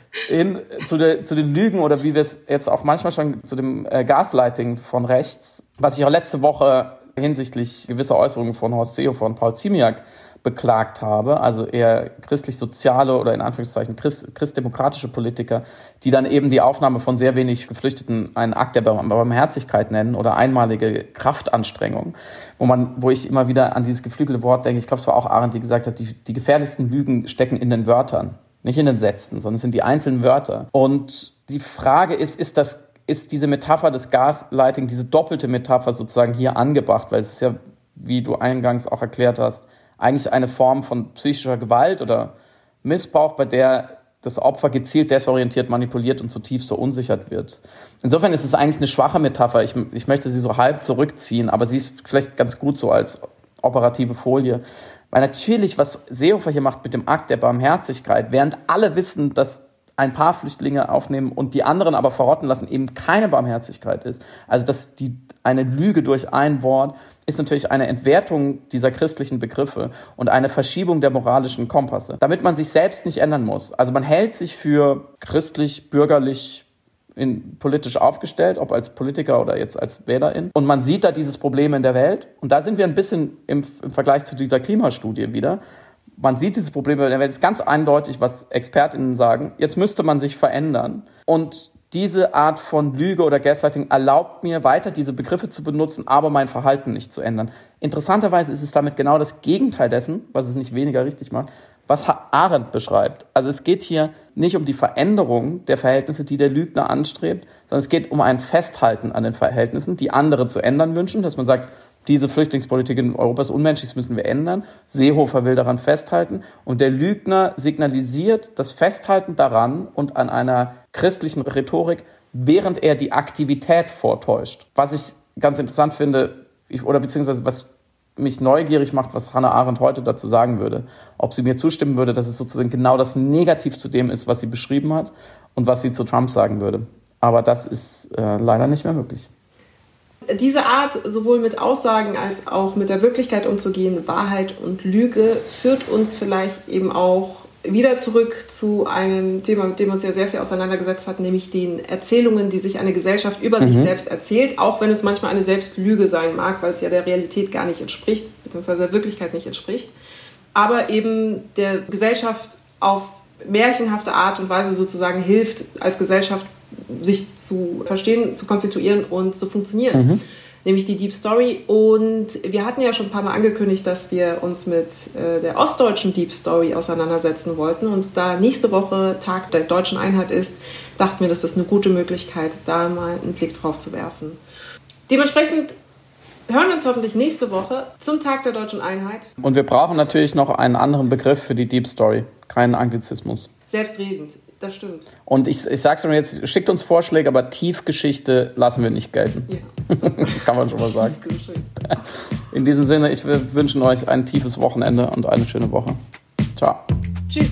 zu den Lügen oder wie wir es jetzt auch manchmal schon zu dem Gaslighting von rechts, was ich auch letzte Woche hinsichtlich gewisser Äußerungen von Horst Seehofer und Paul Ziemiak beklagt habe, also eher christlich-soziale oder in Anführungszeichen christdemokratische Politiker, die dann eben die Aufnahme von sehr wenig Geflüchteten einen Akt der Barmherzigkeit nennen oder einmalige Kraftanstrengung, wo ich immer wieder an dieses geflügelte Wort denke. Ich glaube, es war auch Arendt, die gesagt hat, die gefährlichsten Lügen stecken in den Wörtern, nicht in den Sätzen, sondern es sind die einzelnen Wörter. Und die Frage ist diese Metapher des Gaslighting, diese doppelte Metapher sozusagen hier angebracht, weil es ist ja, wie du eingangs auch erklärt hast, eigentlich eine Form von psychischer Gewalt oder Missbrauch, bei der das Opfer gezielt desorientiert, manipuliert und zutiefst verunsichert wird. Insofern ist es eigentlich eine schwache Metapher. Ich möchte sie so halb zurückziehen, aber sie ist vielleicht ganz gut so als operative Folie. Weil natürlich, was Seehofer hier macht mit dem Akt der Barmherzigkeit, während alle wissen, dass ein paar Flüchtlinge aufnehmen und die anderen aber verrotten lassen, eben keine Barmherzigkeit ist. Also dass eine Lüge durch ein Wort ist natürlich eine Entwertung dieser christlichen Begriffe und eine Verschiebung der moralischen Kompasse, damit man sich selbst nicht ändern muss. Also man hält sich für christlich, bürgerlich, politisch aufgestellt, ob als Politiker oder jetzt als Wählerin. Und man sieht da dieses Problem in der Welt. Und da sind wir ein bisschen im Vergleich zu dieser Klimastudie wieder. Man sieht dieses Problem in der Welt, ist ganz eindeutig, was ExpertInnen sagen. Jetzt müsste man sich verändern. Und diese Art von Lüge oder Gaslighting erlaubt mir, weiter diese Begriffe zu benutzen, aber mein Verhalten nicht zu ändern. Interessanterweise ist es damit genau das Gegenteil dessen, was es nicht weniger richtig macht, was Arendt beschreibt. Also es geht hier nicht um die Veränderung der Verhältnisse, die der Lügner anstrebt, sondern es geht um ein Festhalten an den Verhältnissen, die andere zu ändern wünschen, dass man sagt, diese Flüchtlingspolitik in Europa ist unmenschlich, das müssen wir ändern. Seehofer will daran festhalten. Und der Lügner signalisiert das Festhalten daran und an einer christlichen Rhetorik, während er die Aktivität vortäuscht. Was ich ganz interessant finde, beziehungsweise was mich neugierig macht, was Hannah Arendt heute dazu sagen würde. Ob sie mir zustimmen würde, dass es sozusagen genau das Negativ zu dem ist, was sie beschrieben hat und was sie zu Trump sagen würde. Aber das ist leider nicht mehr möglich.
Diese Art, sowohl mit Aussagen als auch mit der Wirklichkeit umzugehen, Wahrheit und Lüge, führt uns vielleicht eben auch wieder zurück zu einem Thema, mit dem wir uns ja sehr viel auseinandergesetzt hatten, nämlich den Erzählungen, die sich eine Gesellschaft über sich selbst erzählt, auch wenn es manchmal eine Selbstlüge sein mag, weil es ja der Realität gar nicht entspricht, beziehungsweise der Wirklichkeit nicht entspricht, aber eben der Gesellschaft auf märchenhafte Art und Weise sozusagen hilft, als Gesellschaft sich zu verstehen, zu konstituieren und zu funktionieren. Nämlich die Deep Story. Und wir hatten ja schon ein paar Mal angekündigt, dass wir uns mit der ostdeutschen Deep Story auseinandersetzen wollten. Und da nächste Woche Tag der Deutschen Einheit ist, dachten wir, das ist eine gute Möglichkeit, da mal einen Blick drauf zu werfen. Dementsprechend hören wir uns hoffentlich nächste Woche zum Tag der Deutschen Einheit.
Und wir brauchen natürlich noch einen anderen Begriff für die Deep Story. Keinen Anglizismus.
Selbstredend. Das stimmt.
Und ich sag's schon jetzt, schickt uns Vorschläge, aber Tiefgeschichte lassen wir nicht gelten.
Ja.
Das kann man schon mal sagen. In diesem Sinne, ich wünsche euch ein tiefes Wochenende und eine schöne Woche. Ciao.
Tschüss.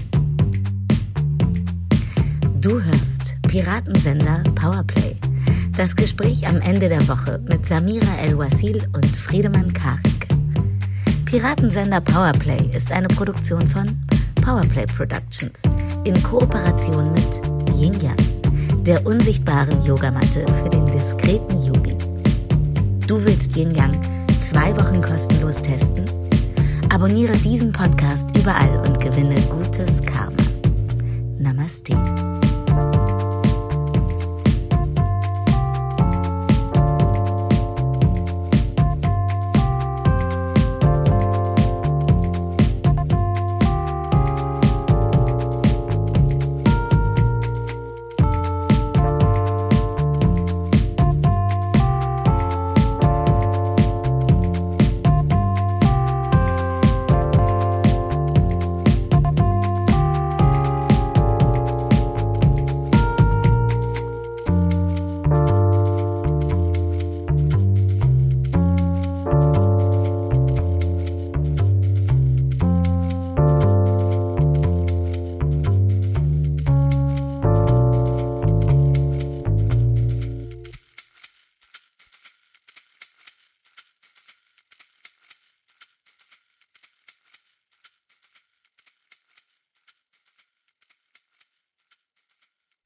Du hörst Piratensender Powerplay. Das Gespräch am Ende der Woche mit Samira El-Wasil und Friedemann Karik. Piratensender Powerplay ist eine Produktion von Powerplay Productions in Kooperation mit Yin Yang, der unsichtbaren Yogamatte für den diskreten Yogi. Du willst Yin Yang 2 Wochen kostenlos testen? Abonniere diesen Podcast überall und gewinne gutes Karma. Namaste.